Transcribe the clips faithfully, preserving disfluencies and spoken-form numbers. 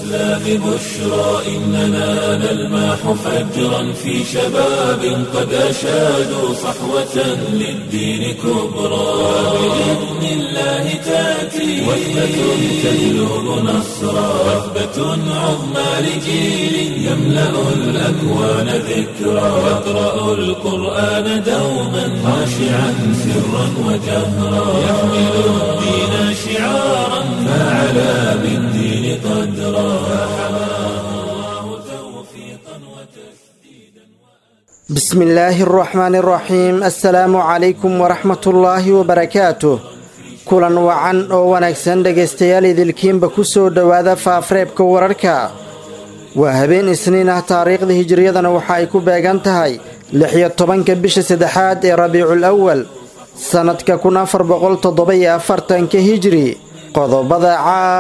الإسلام بشرى إننا نلمح فجرا في شباب قد أشادوا صحوة للدين كبرى بإذن الله تأتي وثبة تجلب نصرا وثبة عظمى لجيل يملأ الأكوان ذكرا يقرأ القرآن دوما خاشعا سرا وجهرا يحمل الدين شعارا فعلى بالدين قدرا فحماه الله توفيقا وتسديدا. بسم الله الرحمن الرحيم. السلام عليكم ورحمة الله وبركاته. kulan wacan oo wanaagsan dhegaystayaal idilkiinba ku soo dhowaada faafareebka wararka. waa habeen isniin ah, taariikhda hijriyadana waxa ay ku beegan tahay lix iyo tobanka bisha saddexaad ee rabiicul awal sanadka kun afar boqol toddoba iyo afartanka hijri. qodobada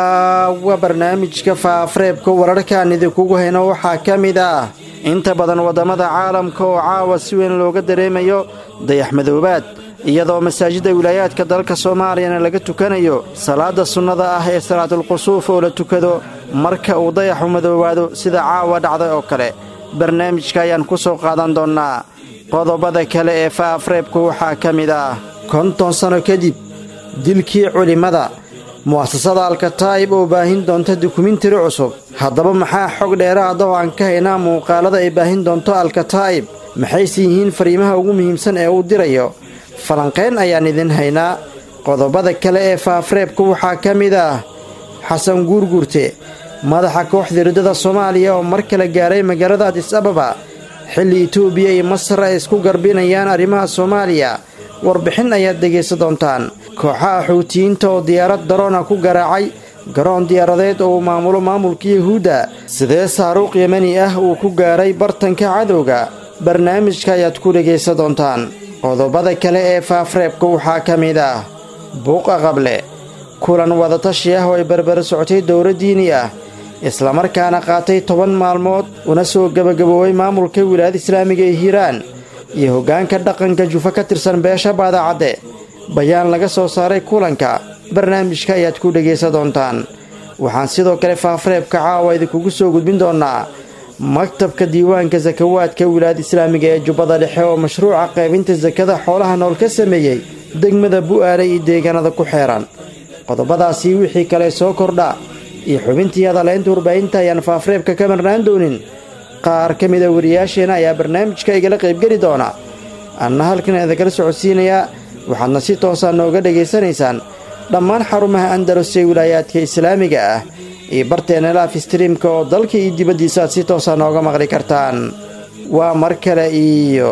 caawa barnaamijka faafareebka wararkaan idinkugu hayno waxaa ka mid ah inta badan waddamada caalamka oo caawa si weyn looga dareemayo dayaxmadoobaad, iyadoo masaajidda wilaayaadka dalka soomaaliyana laga tukanayo salaada sunnada ah ee salaatulqusuuf oo la tukado marka uu dayaxu madoobaado sida caawa dhacday oo kale. barnaamijka ayaan ku soo qaadan doonnaa. qodobada kale ee faafareebku waxaa ka mid ah konton sano kadib dilkii culimmada, mu'asasada alkataa'ib oo baahin doonta dukumentari cusub. haddaba maxaa xog dheeraada oo aan ka haynaa muuqaalada ay baahin doonto alkataa'ib? maxayse yihiin fariimaha ugu muhiimsan ee uu dirayo? falanqayn ayaan idin haynaa. qodobada kale ee faafareebka waxaa ka mid ah xasan guurguurte, madaxa kooxda riddada soomaaliya oo mar kale gaaray magaalada adis ababa xilli itoobiya iyo masar ay isku garbinayaan arrimaha soomaaliya. warbixin ayaad dhegaysan doontaan. kooxaha xuutiyiinta oo diyaarad daroona ku garaacay garoon diyaaradeed oo uu maamulo maamulka yuhuudda. sidee saaruuq yemani ah uu ku gaaray bartanka cadowga? barnaamijka ayaad ku dhegaysan doontaan. qodobada kale ee faafareebka waxaa ka mid ah buuqa qable, kulan wadatashi ah oo ay barbara socotay dowlad diini ah islamarkaana qaatay toban maalmood una soo gebagaboobay maamulka wilaayada islaamiga ee hiiraan iyo hoggaanka dhaqanka jufa ka tirsan beesha baadacadde. bayaan laga soo saaray kulanka, barnaamijka ayaad ku dhegaysan doontaan. waxaan sidoo kale faafareebka caawa idinkugu soo gudbin doonnaa maktabka diiwaanka sakawaadka wilaayada islaamiga ee jubbada dhexe oo mashruuca qaybinta sakada xoolaha nool ka sameeyey degmada bu'aale iyo deegaanada ku xeeran. qodobadaasi wixii kale soo kordha iyo xubintii hadalaynta warbaahinta ayaan faafareebka ka marnaan doonin. qaar ka mida wariyaasheenna ayaa barnaamijka igala qaybgeli doona. anna halkan idinkala socodsiinayaa, waxaadna si toosaa nooga dhegaysanaysaan dhammaan xarumaha andalus ee wilaayaadka islaamiga ah iyo barteena laaf streamka oo dalka iyo dibaddiisa aad si toosaa nooga maqli kartaan. waa mar kale iyo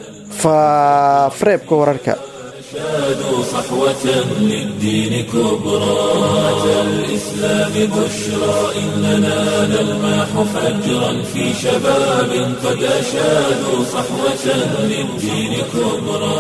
faafareebka wararka. شادوا صحوة للدين كبرى أمة الإسلام بشرى إننا نلمح فجرا في شباب قد أشادوا صحوة للدين كبرى.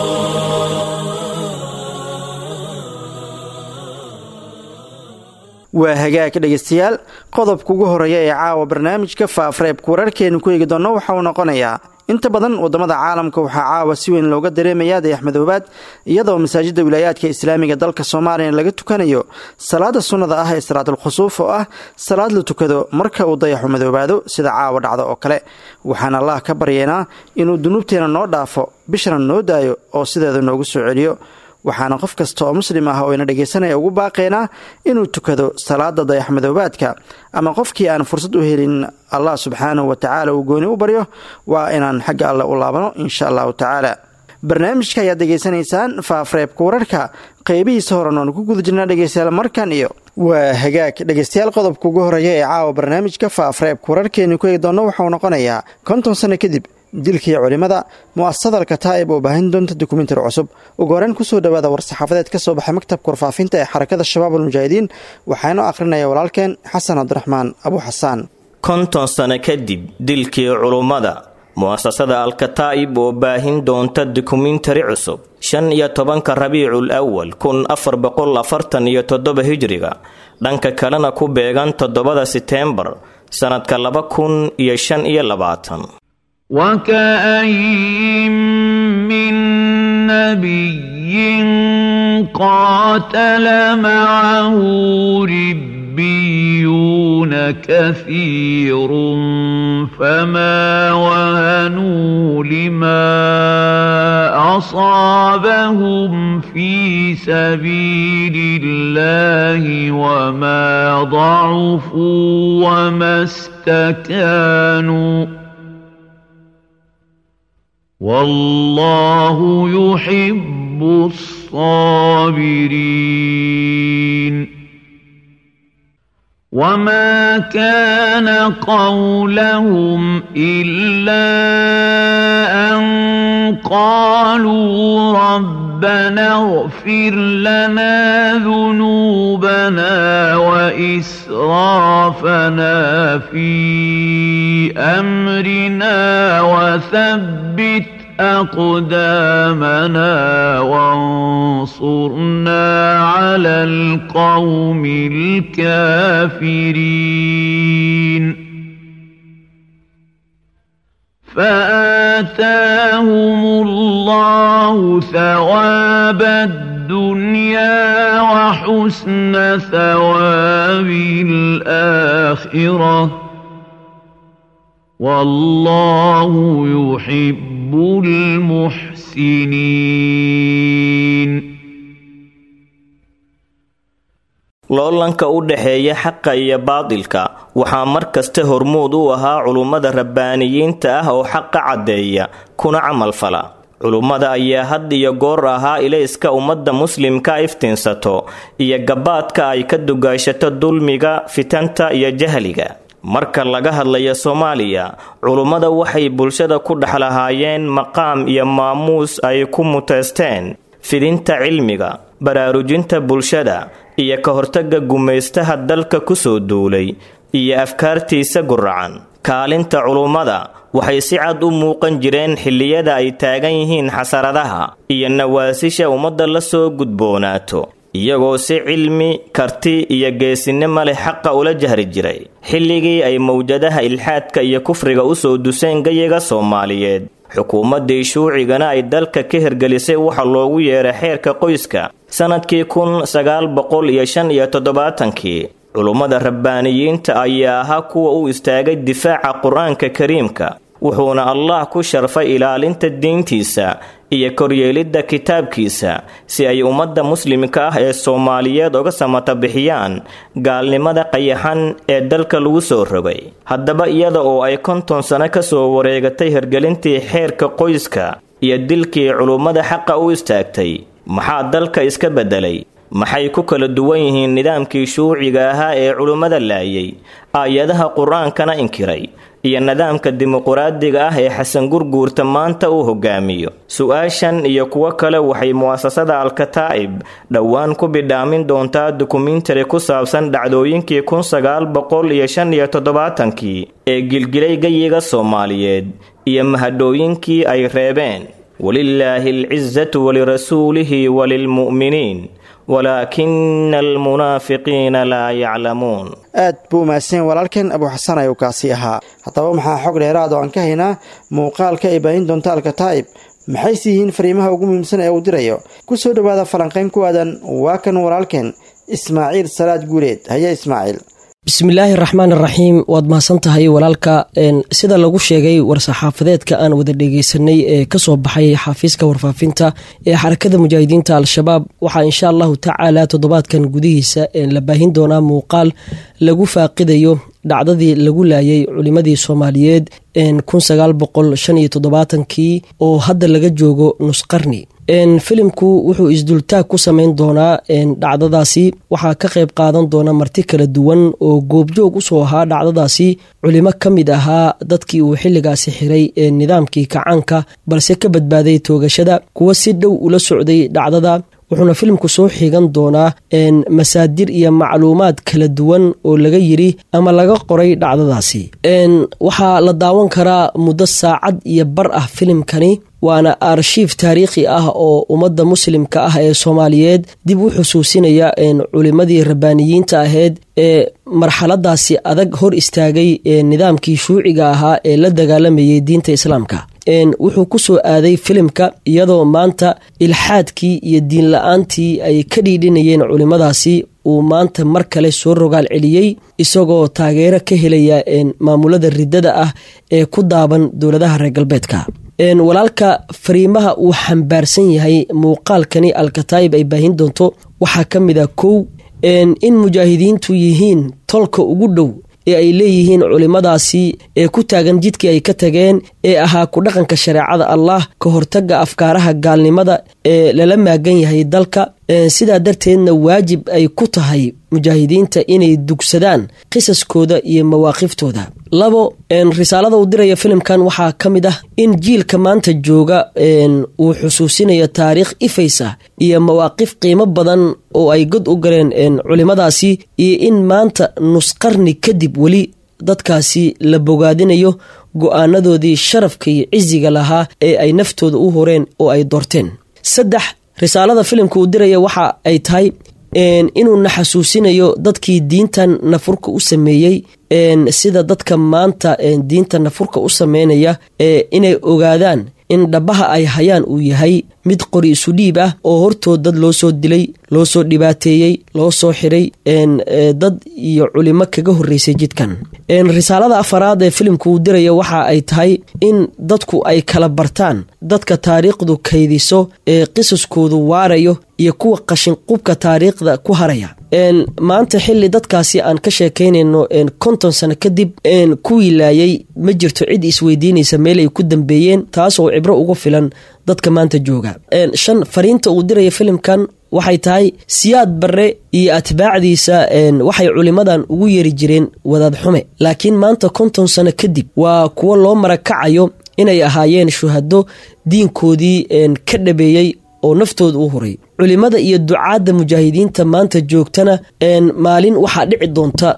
waa hagaag dhegaystayaal, qodobka ugu horeeya ee caawa barnaamijka faafareebka wararkeenu ku eegi doonno waxa uu noqonayaa inta badan waddamada caalamka waxaa caawa si weyn looga dareemayaa dayaxmadoobaad, iyadoo masaajidda wilaayaadka islaamiga dalka soomaaliyana laga tukanayo salaada sunnada ah ee salaatulkhusuuf oo ah salaad la tukado marka uu dayaxu madoobaado sida caawa dhacda oo kale. waxaan allah ka baryaynaa inuu dunuubteena noo dhaafo, bishana noo daayo oo sideeda noogu soo celiyo. waxaana qof kasta oo muslim ah oo ina dhegaysanaya ugu baaqaynaa inuu tukado salaada dayaxmadoobaadka, ama qofkii aan fursad u helin allah subxaanahu wa tacaala uu gooni u baryo waa inaan xagga alle u laabano insha allahu tacaala. barnaamijka ayaad degaysanaysaan faafareebka wararka qaybihiisa horan oonu ku guda jirnaa dhegaystayaal markan iyo waa hagaag dhegaystayaal. qodobka ugu horeeya ee caawa barnaamijka faafareebka wararkeenu ku eegi doonno waxauu noqonayaa konton sano kadib dilkii culimmada, mu'asasada alkataa'ib oo baahin doonta dukumentari cusub. ugu horeen kusoo dhowaada war-saxaafadeed ka soo baxay maktabka warfaafinta ee xarakada shabaab almujaahidiin. waxaanu akhrinaya walaalkeen xasan cabdiraxmaan abu xasaan. konton sano kadib dilkii culummada, mu'asasada alkataa'ib oo baahin doonta dukumentari cusub shan iyo tobanka rabiicul awal kun afar boqol afartan iyo toddoba hijriga, dhanka kalena ku beegan toddobada seteembar sanadka laba kun iyo shan iyo labaatan. وكأين من نبي قاتل معه ربيون يستضعفون كثير فما وهنوا لما أصابهم في سبيل الله وما ضعفوا وما استكانوا والله يحب الصابرين وما كان قولهم إلا أن قالوا ربنا اغفر لنا ذنوبنا وإسرافنا في أمرنا وثبت أقدامنا وانصرنا على القوم الكافرين فآتاهم الله ثواب الدنيا وحسن ثواب الآخرة والله يحب المحسنين loolanka u dhaxeeya xaqa iyo baadilka waxaa mar kasta hormuud u ahaa culummada rabbaaniyiinta ah oo xaqa caddeeya kuna camal fala culummada ayaa had iyo goor ahaa ilayska ummadda muslimka iftiinsato iyo gabaadka ay ka dugaashato dulmiga fitanta iyo jahliga marka laga hadlayo Soomaaliya culummada waxay bulshada ku dhaxlahaayeen maqaam iyo maamuus ay ku muteesteen fidinta cilmiga baraarujinta bulshada iyo ka hortagga gumaystaha dalka ku soo duulay iyo afkaartiisa guracan kaalinta culummada waxay si cad u muuqan jireen xilliyada ay taagan yihiin xasaradaha iyo nawaasisha ummadda la soo gudboonaato iyagoo si cilmi karti iyo geesinimo leh xaqa ula jahri jiray xilligii ay mawjadaha ilxaadka iyo kufriga u soo duseen gayaga Soomaaliyeed xukuumadii shuucigana ay dalka ka hirgelisay waxa loogu yeeray xeerka qoyska sanadkii kun sagaal boqol shan iyo toddobaatan-kii culummada rabbaaniyiinta ayaa ahaa kuwa u istaagay difaaca qur-aanka kariimka wuxuuna Allah ku sharfay ilaalinta diintiisa iyo koryeelidda kitaabkiisa si ay ummadda muslimka ah ee Soomaaliyeed uga samata bixiyaan gaalnimada qayaxan ee dalka lagu soo rogay haddaba iyada oo ay konton sano ka soo wareegatay hirgelintii xeerka qoyska iyo dilkii culummada xaqa u istaagtay maxaa dalka iska bedelay maxay ku kala duwan yihiin nidaamkii shuuciga ahaa ee culummada laayay aayadaha qur-aankana inkiray iyo nidaamka dimuqraadiga ah ee Xasan Gurguurta maanta uu hogaamiyo su'aashan iyo kuwa kale waxay muasasada Al-Kataa'ib dhawaan ku bidhaamin doontaa dokumentary ku saabsan dhacdooyinkii kun sagaal boqol shan iyo toddobaatan-kii ee gilgilay gayiga Soomaaliyeed iyo mahadooyinkii ay reebeen walillaahi al-'izzatu wa lirasuulihi wa lilmu'miniin ولكن المنافقين لا يعلمون aad buu mahadsan walaalkeen Abu Xasan ayuu kaasi ahaa haddaba maxaa xog dheeraad oo aan ka haynaa muuqaalka ay baahin doonta Al-Kataa'ib maxay yihiin fariimaha ugu muhiimsan ee uu dirayo ku soo dhawaada falanqayn ku aadan waa kan walaalkeen Ismaaciil Salaad Guuleed haya Ismaaciil bismillaahi raxmaani raxiim waad mahadsantahay walaalka sida lagu sheegay war-saxaafadeedka aan wada dhegeysanay ee kasoo baxay xafiiska warfaafinta ee xarakada mujaahidiinta al-shabaab waxaa insha allahu tacaala toddobaadkan gudihiisa la baahin doonaa muuqaal lagu faaqidayo dhacdadii lagu laayay culimadii Soomaaliyeed kun sagaal boqol shan iyo toddobaatan-kii oo hadda laga joogo nus qarni filimku wuxuu isdultaag ku sameyn doonaa dhacdadaasi waxaa ka qayb qaadan doona marti kala duwan oo goobjoog usoo ahaa dhacdadaasi culimo ka mid ahaa dadkii uu xilligaasi xiray nidaamkii kacaanka balse ka badbaaday toogashada kuwa si dhow ula socday dhacdada wuxuuna filimku soo xigan doonaa masaadir iyo macluumaad kala duwan oo laga yiri ama laga qoray dhacdadaasi waxaa la daawan karaa muddo saacad iyo bar ah filimkani waana arshiif taariikhi ah oo ummadda muslimka ah ee soomaaliyeed dib u xusuusinaya culimadii rabbaaniyiinta ahayd ee marxaladaasi adag hor istaagay nidaamkii shuuciga ahaa ee la dagaalamayay diinta islaamka. wuxuu ku soo aaday filimka iyadoo maanta ilxaadkii iyo diin la-aantii ay ka dhiidhinayeen culimadaasi uu maanta mar kale soo rogaal celiyey isagoo taageero ka helaya maamulada riddada ah ee ku daaban dowladaha reer galbeedka. walaalka fariimaha uu xambaarsan yahay muuqaalkani alkataa'ib ay baahin doonto waxaa ka mid a kow in mujaahidiintu yihiin tolka ugu dhow ee ay leeyihiin culimadaasi ee ku taagan jidkii ay ka tageen ee ahaa ku dhaqanka shareecada allah ka hortaga afkaaraha gaalnimada ee lala maagan yahay dalka. sidaa darteedna waajib ay ku tahay mujaahidiinta inay dugsadaan qisaskooda iyo mawaaqiftooda. labo risaalada uu diraya filimkan waxaa ka mid ah in jiilka maanta jooga uu xusuusinayo taariikh ifaysa iyo mawaaqif qiimo badan oo ay god u galeen culimadaasi iyo in maanta nusqarni kadib weli dadkaasi la bogaadinayo go-aanadoodii sharafka iyo cisiga lahaa ee ay naftooda u horeen oo ay doorteen. saddex risaalada filimka uu diraya waxa ay tahay inuu na xasuusinayo dadkii diintan nafurka u sameeyey sida dadka maanta diinta nafurka u sameynaya inay ogaadaan in dhabaha ay hayaan uu yahay mid qori isu dhiib ah oo hortood dad loo soo dilay, loo soo dhibaateeyey, loo soo xiray dad iyo culimo kaga horreysay jidkan. risaalada afaraad ee filimku uu diraya waxa ay tahay in dadku ay kala bartaan dadka taariikhdu kaydiso ee qisaskoodu waarayo iyo kuwa qashinqubka taariikhda ku haraya. maanta xilli dadkaasi aan ka sheekaynayno konton sano kadib kuwii laayay ma jirto cid isweydiinaysa meel ay ku dambeeyeen, taas oo cibro uga filan dadka maanta jooga. shan fariinta uu diraya filimkan waxay tahay siyaad barre iyo atbaacdiisa waxay culimadan ugu yeeri jireen wadaad xume, laakiin maanta konton sano kadib waa kuwo loo marakacayo inay ahaayeen shuhado diinkoodii ka dhabeeyey oo naftooda u horay. culimada iyo ducaadda mujaahidiinta maanta joogtana maalin waxaa dhici doonta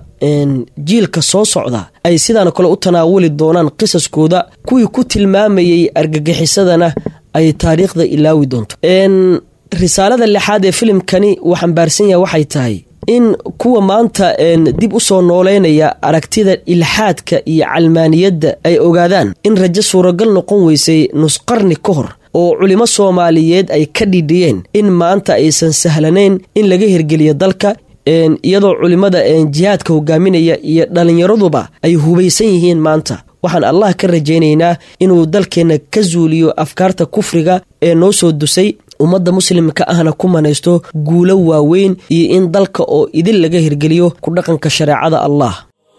jiilka soo socda ay sidaan kale u tanaawuli doonaan qisaskooda, kuwii ku tilmaamayay argagixisadana ay taariikhda ilaawi doonto. risaalada lixaad ee filimkani uu xambaarsan yahay waxay tahay in kuwa maanta dib u soo nooleynaya aragtida ilxaadka iyo calmaaniyadda ay ogaadaan in rajo suuragal noqon weysay nusqarni ka hor oo culimo Soomaaliyeed ay ka dhidhiyeen in maanta aysan sahlanayn in laga hirgeliyo dalka, iyadoo culimada jihaadka hogaaminaya iyo dhalinyaraduba ay hubaysan yihiin maanta. waxaan Allah ka rajaynaynaa inuu dalkeena ka zuuliyo afkaarta kufriga ee noo soo dusay, ummadda muslimka ahna ku manaysto guulo waaweyn iyo in dalka oo idin laga hirgeliyo ku dhaqanka shareecada Allah.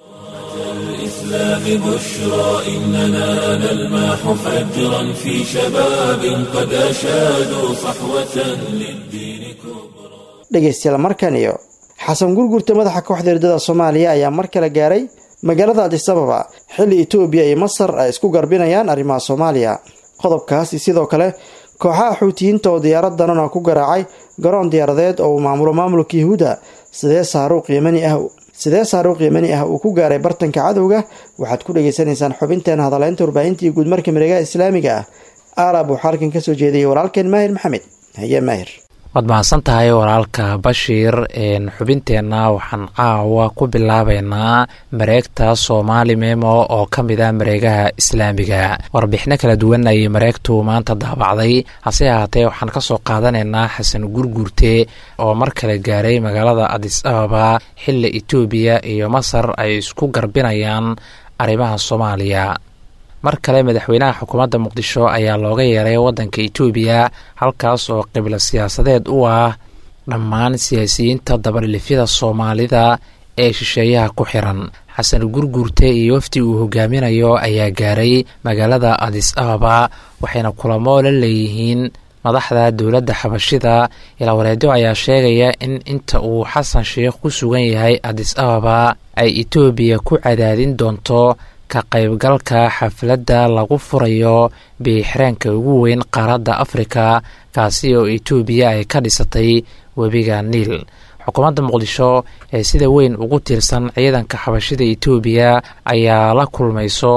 الإسلام بشرى إننا نلمح فجرا في شباب قد أشادوا صحوة للدين كبرى. dhegeystayaal markan iyo xasan gurgurta madaxa kooxda riddada Soomaaliya ayaa mar kale gaaray magaalada Addis Ababa xilli Itoobiya iyo Masar ay isku garbinayaan arrimaha Soomaaliya. qodobkaasi sidoo kale kooxaha Xuutiyiinta oo diyaaradan ku garaacay garoon diyaaradeed oo maamulo maamulka Yahuuda sidee saaruq Yemeni ah sidee saaruq Yemeni ah uu ku gaaray bartanka cadowga. waxaad ku dhageysanaysaan xubinteena hadaleynta warbaahintii guud marka miregaha islaamiga ah. aarab uu xalkan ka soo jeediyay walaalkeen Maahir Maxamed. haye Maahir. waad mahadsan tahay walaalka Bashiir. xubinteenna waxaan caawa ku bilaabaynaa mareegta Soomaali Memo oo ka mid ah mareegaha islaamiga. warbixino kala duwan ay mareegtu maanta daabacday, hase ahaatee waxaan ka soo qaadanaynaa xasan gurgurte oo mar kale gaaray magaalada Addis Ababa xilli Itoobiya iyo Masar ay isku garbinayaan arrimaha Soomaaliya. mar kale madaxweynaha xukuumadda Muqdisho ayaa looga yeeray waddanka Itoobiya, halkaas oo qibla siyaasadeed u ah dhammaan siyaasiyiinta dabalifyada Soomaalida ee shisheeyaha ku xiran. xasan gurgurte iyo wafdi uu hogaaminayo ayaa gaaray magaalada Addis Ababa, waxayna kulamo la leeyihiin madaxda dowladda xabashida. ilaa wareedo ayaa sheegaya in inta uu xasan sheekh ku sugan yahay Addis Ababa ay Itoobiya ku cadaadin doonto ka qaybgalka xafladda lagu furayo biixiraanka ugu weyn qaaradda Afrika, kaasi oo Itoobiya ay ka dhisatay webiga Niil. xukuumadda Muqdisho ee sida weyn ugu tiirsan ciidanka xabashida Itoobiya ayaa la kulmayso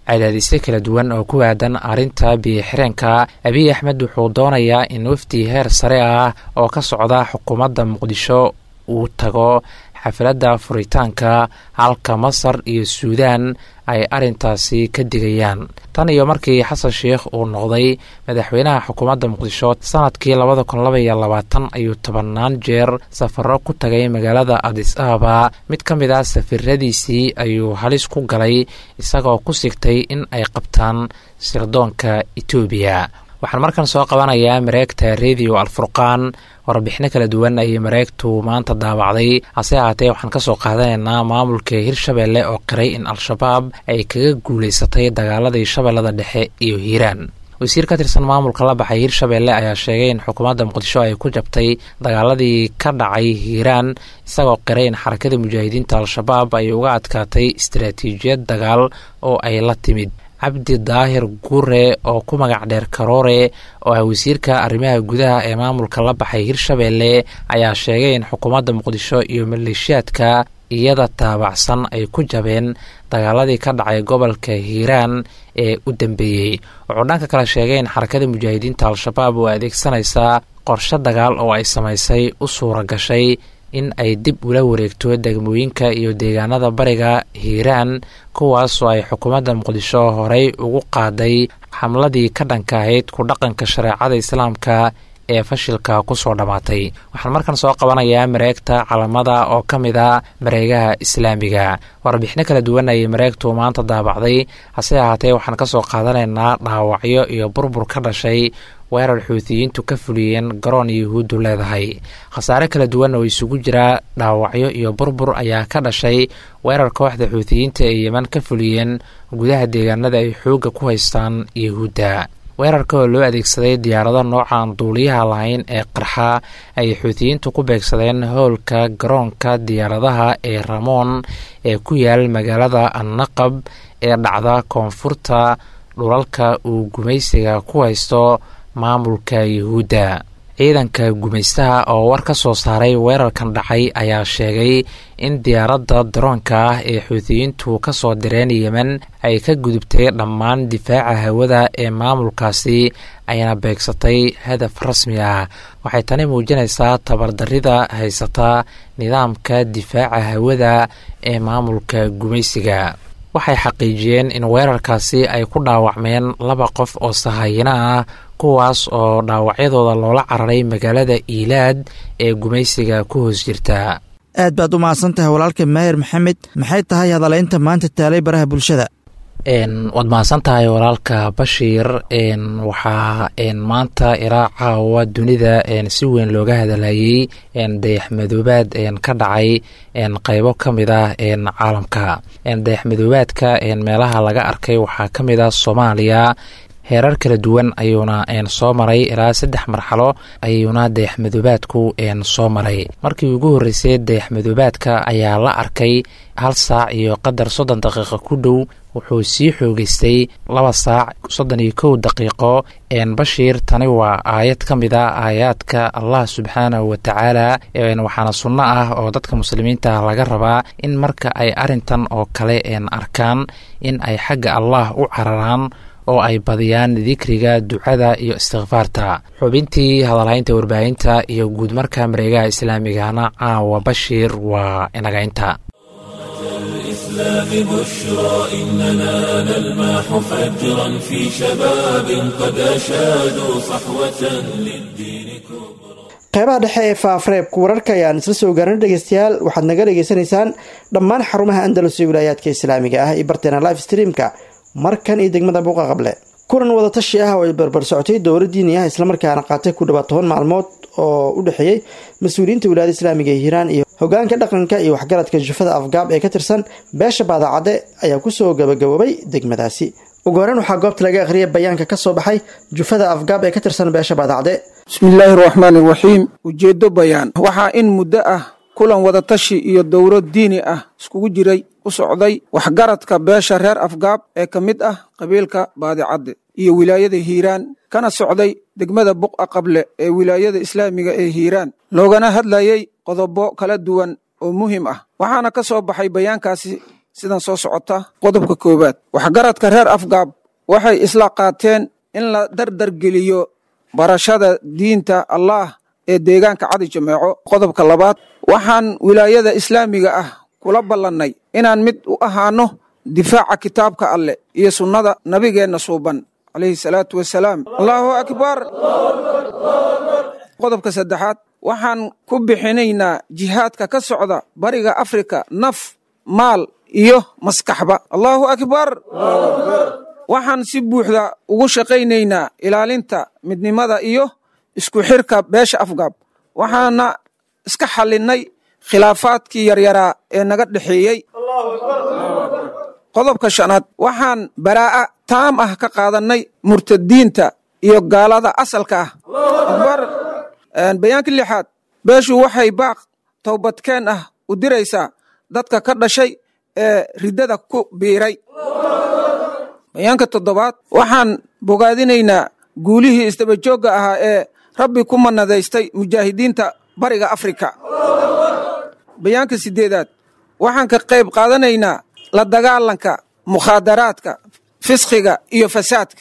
cadaadisyo kala duwan oo ku aadan arrinta biyo-xireenka. abiy axmed wuxuu doonayaa in wafdi heer sare ah oo ka socda xukuumadda muqdisho uu tago xafladda furitaanka, halka masar iyo suudaan ay arrintaasi ka digayaan. tan iyo markii xasan sheikh uu noqday madaxweynaha xukuumadda muqdisho sanadkii labada kun laba iyo labaatan ayuu tobannaan jeer safaro ku tagay magaalada adis ababa. mid ka mid ah safiradiisii ayuu halis ku galay isagoo ku sigtay in ay qabtaan sirdoonka etoobiya. waxaan markan soo qabanayaa mareegta radio alfurqaan. warbixino kala duwan ayay mareegtu maanta daabacday, hase ahaatee waxaan ka soo qaadanaynaa maamulka hirshabeelle oo qiray in al-shabaab ay kaga guulaysatay dagaaladii shabeellada dhexe iyo hiiraan. wasiir ka tirsan maamulka la baxay hirshabeelle ayaa sheegay in xukuumadda muqdisho ay ku jabtay dagaaladii ka dhacay hiiraan, isagoo qiray in xarakada mujaahidiinta al-shabaab ay uga adkaatay istaraatiijiyad dagaal oo ay la timid. cabdi daahir gure oo ku magac dheer karoore oo ah wasiirka arrimaha gudaha ee maamulka la baxay hirshabeelle ayaa sheegay in xukuumadda muqdisho iyo maleeshiyaadka iyada taabacsan ay ku jabeen dagaaladii ka dhacay gobolka hiiraan ee u dambeeyey. wuxuu dhanka kale sheegay in xarakada mujaahidiinta al-shabaab oo adeegsanaysa qorshe dagaal oo ay samaysay u suura gashay in ay dib ula wareegto degmooyinka iyo deegaanada bariga hiiraan, kuwaasoo ay xukuumadda muqdisho horey ugu qaaday xamladii ka dhanka ahayd ku dhaqanka shareecada islaamka ee fashilka ku soo dhammaatay. waxaan markan soo qabanayaa mareegta calamada oo ka mid a mareegaha islaamiga. warbixino kala duwan ayay mareegtu maanta daabacday, hase ahaatee waxaan ka soo qaadanaynaa dhaawacyo iyo burbur ka dhashay weerar xuutiyiintu ka fuliyeen garoon yuhuuddu leedahay. khasaare kala duwan oo isugu jira dhaawacyo iyo burbur ayaa ka dhashay weerar kooxda xuutiyiinta ee yeman ka fuliyeen gudaha deegaanada ay xoogga ku haystaan yuhuudda. weerarka oo loo adeegsaday diyaarado noocaan duuliyaha lahayn ee qarxa ay xuutiyiintu ku beegsadeen howlka garoonka diyaaradaha ee ramoon ee ku yaal magaalada annaqab ee dhacda koonfurta dhulalka uu gumaysiga ku haysto maamulka yuhuudda. ciidanka gumaystaha oo war ka soo saaray weerarkan dhacay ayaa sheegay in diyaaradda daroonka ah ee xuutiyiintu ka soo direen yemen ay ka gudubtay dhammaan difaaca hawada ee maamulkaasi ayna beegsatay hadaf rasmi ah. waxay tani muujinaysaa tabardarrida haysata nidaamka difaaca hawada ee maamulka gumaysiga. waxay xaqiijiyeen in weerarkaasi ay ku dhaawacmeen laba qof oo sahayina ah, kuwaas oo dhaawacyadooda loola cararay magaalada iilaad ee gumaysiga ku hoos jirta. aad baad u mahadsan tahay walaalka maahir maxamed. maxay tahay hadalaynta maanta taalay baraha bulshada? waad mahadsan tahay walaalka bashiir. waxaa maanta ilaa caawa dunida si weyn looga hadalayay dayaxmadoobaad ka dhacay qeybo ka mid ah caalamka. dayaxmadoobaadka meelaha laga arkay waxaa ka mid ah soomaaliya. heerar kala duwan ayuuna soo maray, ilaa saddex marxalo ayuuna dayaxmadoobaadku soo maray. markii ugu horreysay dayaxmadoobaadka ayaa la arkay hal saac iyo qadar soddon daqiiqo ku dhow, wuxuu sii xoogeystay laba saac soddon iyo kow daqiiqo. bashiir, tani waa aayad ka mid a aayaadka allah subxaanahu watacaala, waxaana sunno ah oo dadka muslimiinta laga rabaa in marka ay arrintan oo kale arkaan in ay xagga allah u cararaan oo ay badiyaan dikriga, ducada iyo istikfaarta. xubintii hadalhaynta warbaahinta iyo guud marka mareegaha islaamigana caawa bashiir waa inagaynta. الإسلام بشرى إننا نلمح فجرا في شباب قد أشادوا صحوة للدين كبرى. qeybaha dhexe ee faafreebka wararka ayaan isla soo gaarnay dhegeystayaal. waxaad naga dhegeysanaysaan dhammaan xarumaha andalus ee wilaayaadka islaamiga ah iyo barteena live streamka markan iyo degmada buuqa qable. kulan wadatashi ah oo ay barbar socotay dowlad diini ah islamarkaana qaatay ku dhawaad toban maalmood oo u dhexeeyey mas-uuliyiinta wilaayada islaamiga ee hiiraan iyo hogaanka dhaqanka iyo waxgaradka jufada afgaab ee ka tirsan beesha baadacadde ayaa kusoo gabagaboobay degmadaasi. ugu horeyn waxaa goobta laga akhriyay bayaanka ka soo baxay jufada afgaab ee ka tirsan beesha baadacadde. bismillaahi raxmaani raxiim. ujeedo bayaan. waxaa in muddo ah kulan wadatashi iyo dowlad diini ah iskugu jiray u socday waxgaradka beesha reer afgaab ee ka mid ah qabiilka baadicadde iyo wilaayada hiiraan, kana socday degmada buqa qable ee wilaayada islaamiga ee hiiraan, loogana hadlayay qodobo kala duwan oo muhiim ah. waxaana ka soo baxay bayaankaasi sidan soo socota. qodobka koowaad, waxgaradka reer afgaab waxay isla qaateen in la dardargeliyo barashada diinta allaah ee deegaanka cadi jameeco. qodobka labaad, waxaan wilaayada islaamiga ah kula ballannay inaan mid u ahaano difaaca kitaabka alle iyo sunnada nabigeenna suuban calayhi salaatu wasalaam. allaahu akbar. qodobka saddexaad, waxaan ku bixinaynaa jihaadka ka socda bariga afrika naf, maal iyo maskaxba. allaahu akbar. waxaan si buuxda ugu shaqaynaynaa ilaalinta midnimada iyo isku xirka beesha afgaab, waxaana iska xallinnay khilaafaadkii yaryaraa ee naga dhexeeyey. qodobka shanaad, waxaan baraa'a taam ah ka qaadannay murtadiinta iyo gaalada asalka ah. akbar. bayaanka lixaad, beeshu waxay baaq towbadkeen ah u diraysaa dadka ka dhashay ee riddada ku biiray. bayaanka toddobaad, waxaan bogaadinaynaa guulihii isdabajoogga ahaa ee rabbi ku manadaystay mujaahidiinta bariga afrika. bayaanka siddeedaad, waxaan ka qayb qaadanaynaa la dagaalanka mukhaadaraadka, fisqiga iyo fasaadka.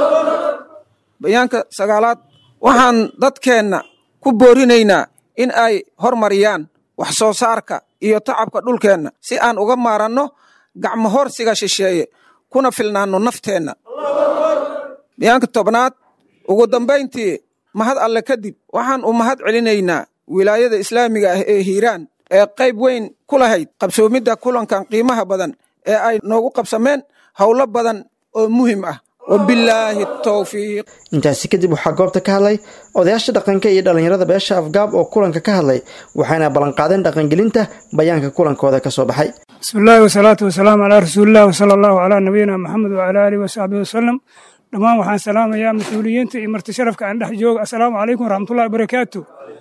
bayaanka sagaalaad, waxaan dadkeenna ku boorinaynaa in ay hormariyaan wax soo saarka iyo tacabka dhulkeenna si aan uga maaranno gacmo horsiga shisheeye kuna filnaanno nafteenna. bayaanka tobnaad, ugu dambayntii mahad alle kadib waxaan u mahad celinaynaa wilaayada islaamiga ah ee hiiraan ee qayb weyn ku lahayd qabsoomidda kulankan qiimaha badan ee ay noogu qabsameen howlo badan oo muhiim ah. wabilaahi towfiiq. intaasi kadib waxaa goobta ka hadlay odayaasha dhaqanka iyo dhallinyarada beesha afgaab oo kulanka ka hadlay, waxayna ballanqaadeen dhaqangelinta bayaanka kulankooda ka soo baxay. bismillahi wasalaatu wasalaamu calaa rasuulilah wasala allahu calaa nabiyina maxamed wacalaa aalihi wasaxbihi wasalam. dhammaan waxaan salaamayaa mas-uuliyiinta iyo marti sharafka aan dhex jooga. assalaamu calaykum waraxmatullahi wabarakaatu.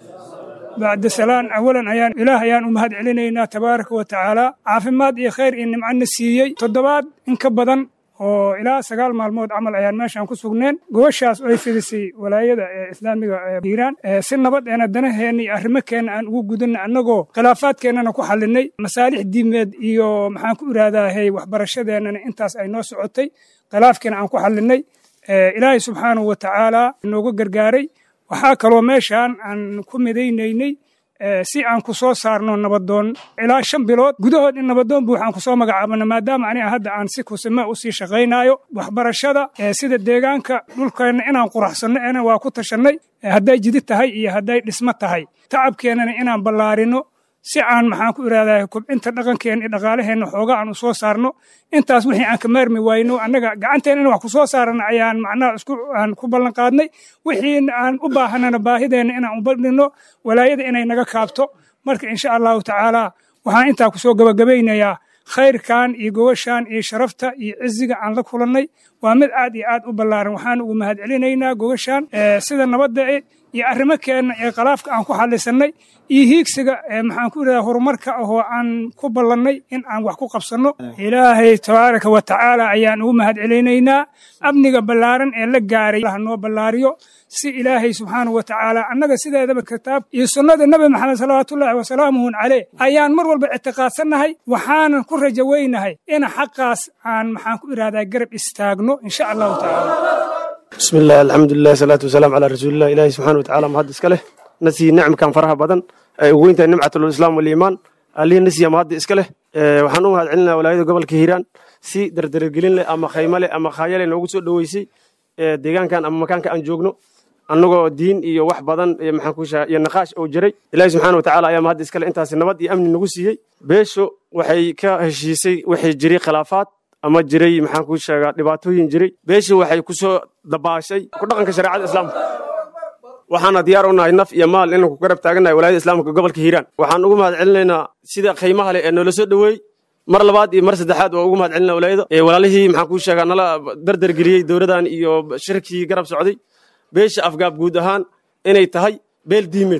bacda salaan, awalan ayaan ilaah ayaan u mahad celinaynaa tabaaraka wa tacaala, caafimaad iyo khayr iyo nimcana siiyey. toddobaad in ka badan oo ilaa sagaal maalmood camal ayaan meeshaan ku sugneen. gobashaas oo ay fidisay walaayada ee islaamiga ee hiiraan si nabad eena danaheenna iyo arrimakeenna aan ugu gudanay, annagoo khilaafaadkeennana ku xallinay, masaalix diimeed iyo maxaan ku iraadaahay waxbarashadeennana intaas ay noo socotay, khilaafkeena aan ku xallinay. ilaahay subxaanahu wa tacaalaa inooga gargaaray. waxaa kaloo meeshaan aan ku midaynaynay si aan ku soo saarno nabadoon ilaa shan bilood gudahood in nabadoon buuxaan ku soo magacaabana, maadaama aniga hadda aan si kusime u sii shaqaynaayo. waxbarashada sida deegaanka dhulkeenna inaan quraxsanno eena waa ku tashannay, hadday jidid tahay iyo hadday dhismo tahay. tacabkeennana inaan ballaarino si aan maxaan ku iraadahay kobcinta dhaqankeenna iyo dhaqaalaheenna xoogaa aan u soo saarno. intaas wixii aan ka maarmi wayno annaga gacanteena in wax ku soo saarana ayaan macnaha isku aan ku ballan qaadnay. wixii aan u baahanana baahideenna inaan u bandhigno walaayada inay naga kaabto. marka insha allahu tacaalaa waxaan intaa ku soo gabagabaynayaa khayrkan iyo gobashaan iyo sharafta iyo ciziga aan la kulannay waa mid aad iyo aad u ballaaran. waxaan ugu mahad celinaynaa gobashaan sida nabadda iyo arrimakeenna ee khalaafka aan ku xallisannay iyo hiigsiga maxaan ku iradaa horumarka ahoo aan ku ballannay in aan wax ku qabsanno. ilaahay tabaaraka wa tacaala ayaan ugu mahad celinaynaa. amniga ballaaran ee la gaaray ha noo ballaariyo si ilaahay subxaanahu wa tacaala annaga sideedaba kitaab iyo sunnada nebi maxamed salawaatullaahi wasalaamuhu caleyh ayaan mar walba ictiqaadsannahay. waxaanan ku rajaweynahay in xaqaas aan maxaan ku irahdaa garab istaagno insha allahu tacaala. bismi illah, alxamdulilah, salaatu wasalaam calaa rasuulilah. ilaahi subxana watacala mahad iska leh, na siiye nicmkan faraha badan ay ugu weyntahay nimcatulislaam waliimaan. allihii na siiya mahadda iska leh. waxaan u mahad celinaa walaayada gobolka hiiraan si dardargelin leh ama khaymo leh ama khaaya leh noogu soo dhoweysay deegaankan ama makaanka aan joogno, annagoo diin iyo wax badan maxaan ku sheegaa iyo naqaash oo jiray. ilaahi subxaana watacala ayaa mahadda iska leh intaasi nabad iyo amni nagu siiyey. beesho waxay ka heshiisay waxay jiray khilaafaad ama jiray maxaan ku sheegaa dhibaatooyin jiray. beesha waxay ku soo dabaashay ku dhaqanka shareecada islaamka. waxaana diyaar u nahay naf iyo maal inaan ku garab taagannahay walaayada islaamka gobolka hiiraan. waxaan ugu mahad celinaynaa sida qiimaha leh ee noola soo dhoweeyey. mar labaad iyo mar saddexaad waa ugu mahad celinaa walaayada walaalihii maxaan ku sheegaa nala dardargeliyey dowladan iyo shirkii garab socday. beesha afgaab guud ahaan inay tahay beel diimeed,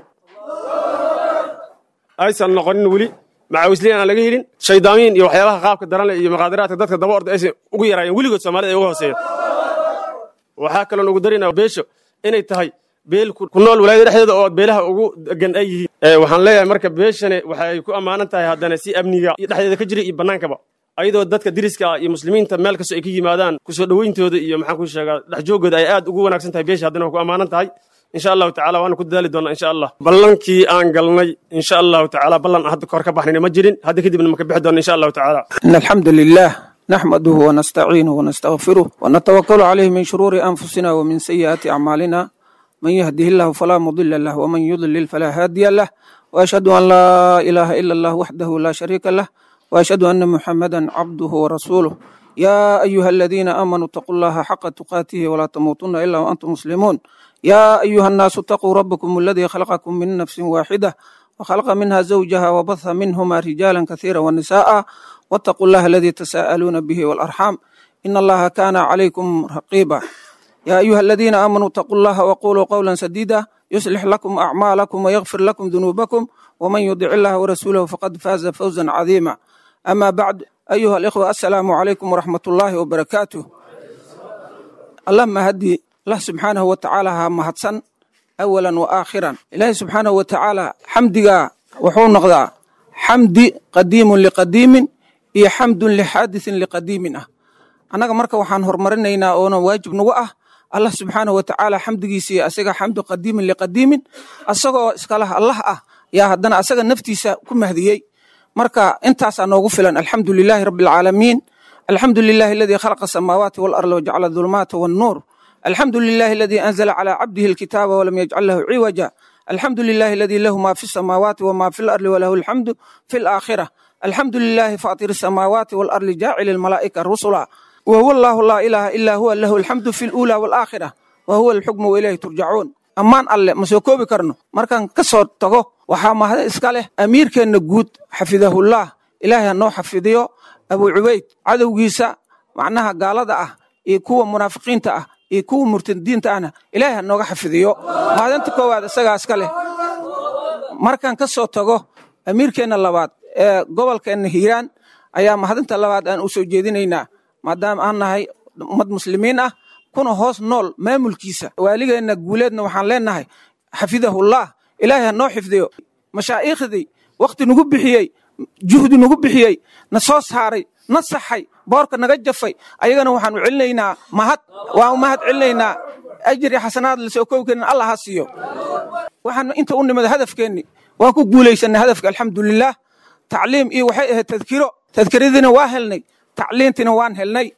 aysan noqonin weli macawisliin aan laga helin shaydaamiin iyo waxyaabaha qaabka daran leh iyo maqaadiraadka dadka daba orda aysan ugu yaraayeen weligood soomaalida ay uga hooseeyeen. waxaa kaloon ugu darinaa beesho inay tahay beel ku nool walaayada dhexdeeda oo beelaha ugu degan ay yihiin. waxaan leeyahay marka beeshane waxay ku ammaanan tahay haddana si amniga iyo dhexdeeda ka jira iyo bannaankaba ayadoo dadka diriska iyo muslimiinta meel kastoo ay ka yimaadaan kusoo dhowayntooda iyo maxaan ku sheegaa dhexjoogooda ay aad ugu wanaagsan tahay beesha haddana waa ku ammaanan tahay insha allahu tacala waana ku dadaali doonaa insha allah ballankii aan galnay insha allahu tacala ballan aan hadda kahor ka baxnayna ma jirin hadda kadibna ma ka bixi doona insha allahu tacala ina alxamdu lilah نحمده ونستعينه ونستغفره ونتوكل عليه من شرور أنفسنا ومن سيئات أعمالنا من يهده الله فلا مضل له ومن يضلل فلا هادي له وأشهد أن لا إله إلا الله وحده لا شريك له وأشهد أن محمدا عبده ورسوله يا أيها الذين آمنوا اتقوا الله حق تقاته ولا تموتن إلا وأنتم مسلمون يا أيها الناس اتقوا ربكم الذي خلقكم من نفس واحدة وخلق منها زوجها وبث منهما رجالا كثيرا ونساء واتقوا الله الذي تساءلون به والأرحام إن الله كان عليكم رقيبا يا أيها الذين آمنوا اتقوا الله وقولوا قولا سديدا يصلح لكم أعمالكم ويغفر لكم ذنوبكم ومن يطع الله ورسوله فقد فاز فوزا عظيما أما بعد أيها الإخوة السلام عليكم ورحمة الله وبركاته اللهم هدي الله سبحانه وتعالى مهدسن أولا وآخرا إلهي سبحانه وتعالى حمدك وحون نغضى حمدي قديم لقديم iyo xamdun lixaadisin liqadiimin ah annaga marka waxaan horumarinaynaa oona waajib nagu ah allah subxaanahu watacaala xamdigiisii asaga xamdu qadiimin liqadiimin asagoo iskalah allah ah yaa haddana asaga naftiisa ku mahdiyey marka intaasaa noogu filan alxamdu lilaahi rabbi alcaalamiin alxamdu lilahi aladii khalaqa asamaawaati waalarda wajacala adulmaata wannuur alxamdu lilahi aladii anzala calaa cabdihi alkitaaba walam yajcal lahu ciwaja alxamdu lilahi aladii lahu maa fi samaawaati wamaa fi lardi walahu alxamdu fi alaakhira الحمد لله فاطر السماوات والأرض جاعل الملائكة رسلا وهو الله لا إله إلا هو له الحمد في الأولى والآخرة وهو الحكم وإليه ترجعون أمان الله مسوكو بكرنو مركان كسر تغو وحاما هذا إسكاله أمير كان نقود حفظه الله إلهي أنه حفظيه أبو عبيد عدو جيسا معناها قال ده يكون منافقين تأه يكون مرتدين تأنا إلهي أنه حفظيه وهذا أنت كوا هذا سجى إسكاله مركان كسر تغو أمير كان الله بعد gobolkeena hiiraan ayaa mahadinta labaad aan u soo jeedinaynaa maadaama aan nahay ummad muslimiin ah kuna hoos nool maamulkiisa waaligeena guuleedna waxaan leenahay xafidahullah ilaahay noo xifdiyo mashaayiikhdii waqti nagu bixiyey juhdi nagu bixiyey na soo saaray na saxay boorka naga jafay ayagana waxaan u celinaynaa mahad waan u mahad celinaynaa ajri xasanaad la soo koobkeen allah ha siiyo waxaan inta u nimada hadafkeeni waan ku guuleysanay hadafka alxamdulillaah تعليم إيه وحي تذكيره تذكيرنا واهلني تعليمتنا وان هلني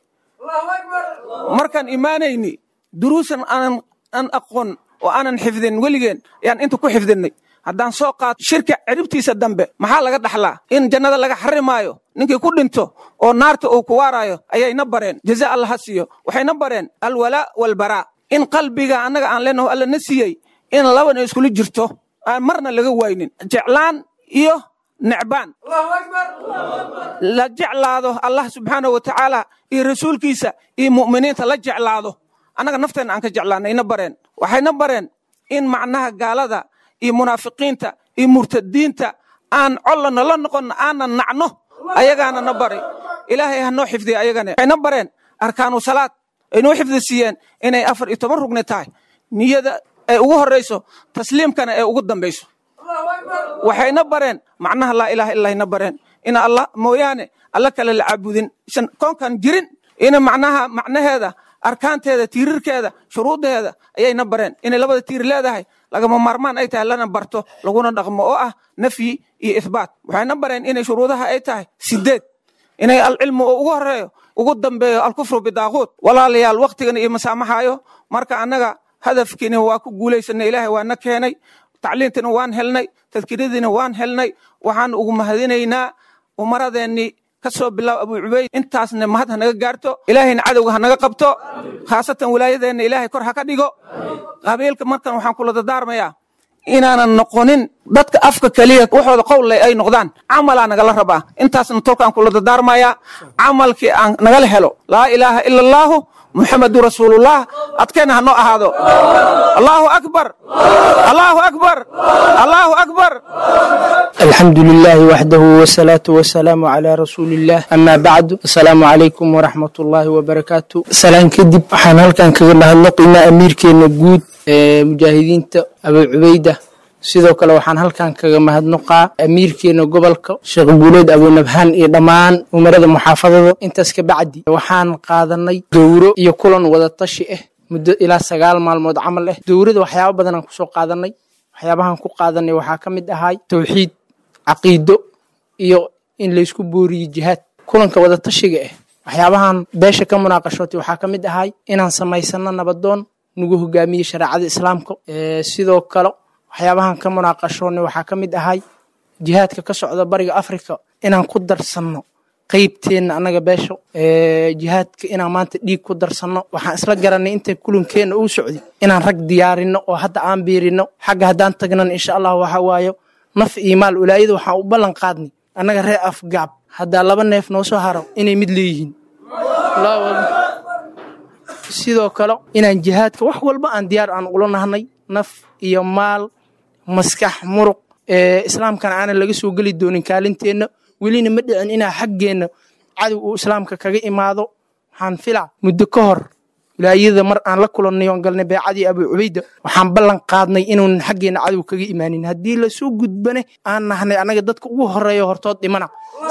مركان إيمانيني دروسا أنا أن أقون وأنا نحفظن ولجين يعني أنتوا كو حفظني هدان سوقات شركة عربتي سدنبه محل لقد حلا إن جنة لقى حرمايو نكي كل انتو أو نارت أو كوارايو أي نبرين جزاء الله هسيو وحي نبرين الولاء والبراء إن قلبي أنا عن لأنه ألا نسيي إن لو أن يسكولي جرتو مرنا لقى وينين جعلان إيو نعبان لا جعلاده الله سبحانه وتعالى إيه رسول كيسا إيه مؤمنين لا جعلاده أنا نفتن عنك جعلانا ينبرين وحي نبرين إن معناها قال هذا إيه منافقين تا إيه مرتدين تا أن علنا لنقن أنا نعنه أيقانا نبري إلهي هنو حفظي أيقانا حي نبرين أركان صلاة إنو حفظ السيان إني أفر إتمرق نتاي نيادة أوه الرئيسو تسليم كان أوه قدام بيسو waxay nabareen macnaha la ilaaha illa nabareen ina allah mooyaane alla kale la caabudin shan koonkan jirin ina macnaha macnaheeda arkaanteeda tiirarkeeda shuruudeeda ayay nabareen ina labada tiir leedahay laga marmaan ay tahay lana barto laguna dhaqmo oo ah nafyi iyo ithbaat waxay nabareen ina shuruudaha ay tahay sideed inay al ilmu ugu horeeyo ugu dambeeyo al kufru bidaaqut walaalayaal waqtigan iyo masaamahayo marka anaga hadafkiina waa ku guuleysanay ilaahay waa na keenay تعليمتنا وان هلني تذكيرنا وان هلني وحان ugu mahadinaynaa umaradeeni kasoo bilaw Abu Ubayd intaasna mahad hanaga gaarto ilaahayna cadawga hanaga qabto khaasatan walaayadeena ilaahay kor ha ka dhigo qabiilka markan waxaan kula dardaarmayaa inaanan noqonin dadka afka kaliya waxooda qowl ay noqdaan amal aan naga la rabaa intaasna tolkaan kula dardaarmayaa amalkii aan naga helo la ilaaha illa allah محمد رسول الله أتكلم عنه هذا الله أكبر الله أكبر الله أكبر الحمد لله وحده والصلاة والسلام على رسول الله أما بعد السلام عليكم ورحمة الله وبركاته سلام كدب حنال كان كنا هنقينا أمير كنا جود مجاهدين أبو عبيدة sidoo kale waxaan halkan kaga mahadnaqaa amiirkeena gobolka sheekh guuleed abunabhaan iyo dhammaan umarada muxaafadada. intaas ka bacdi waxaan qaadanay dowro iyo kulan wada tashi ah muddo ilaa sagaal maalmood camal ah. dowrada waxyaabo badan aan kusoo qaadanay. waxyaabahan ku qaadanay waxaa ka mid ahay tawxiid, caqiido iyo in laysku booriyo jihaad. kulanka wada tashiga ah waxyaabahan beesha ka munaaqashootay waxaa ka mid ahay inaan samaysano nabadoon nagu hogaamiye shareecada islaamka. sidoo kale waxyaabahan ka munaaqashoonay waxaa ka mid ahay jihaadka ka socda bariga afrika inaan ku darsanno qaybteenna annaga beesho jihaadka inaan maanta dhiig ku darsanno. waxaan isla garanay inta kulankeenna uu socday inaan rag diyaarino oo hadda aan biirino. xagga haddaan tagnan insha allah waxa waayo naf iyo maal walaayada waxaan u ballan qaadnay annaga reer afgaab haddaa laba neef noo soo haro inay mid leeyihiin. sidoo kale inaan jihaadka wax walba aan diyaar aan ula nahnay naf iyo maal maskax muruq islaamkana aanan laga soo geli doonin kaalinteenna. welina ma dhicin inaa xaggeenna cadow uu islaamka kaga imaado. waxaan filaa muddo ka hor wilaayada mar aan la kulannay oon galnay beecadii abu cubayda waxaan ballan qaadnay inuunan xaggeenna cadow kaga imaanin. haddii lasoo gudbane aan nahnay annaga dadka ugu horeeya hortood dhimana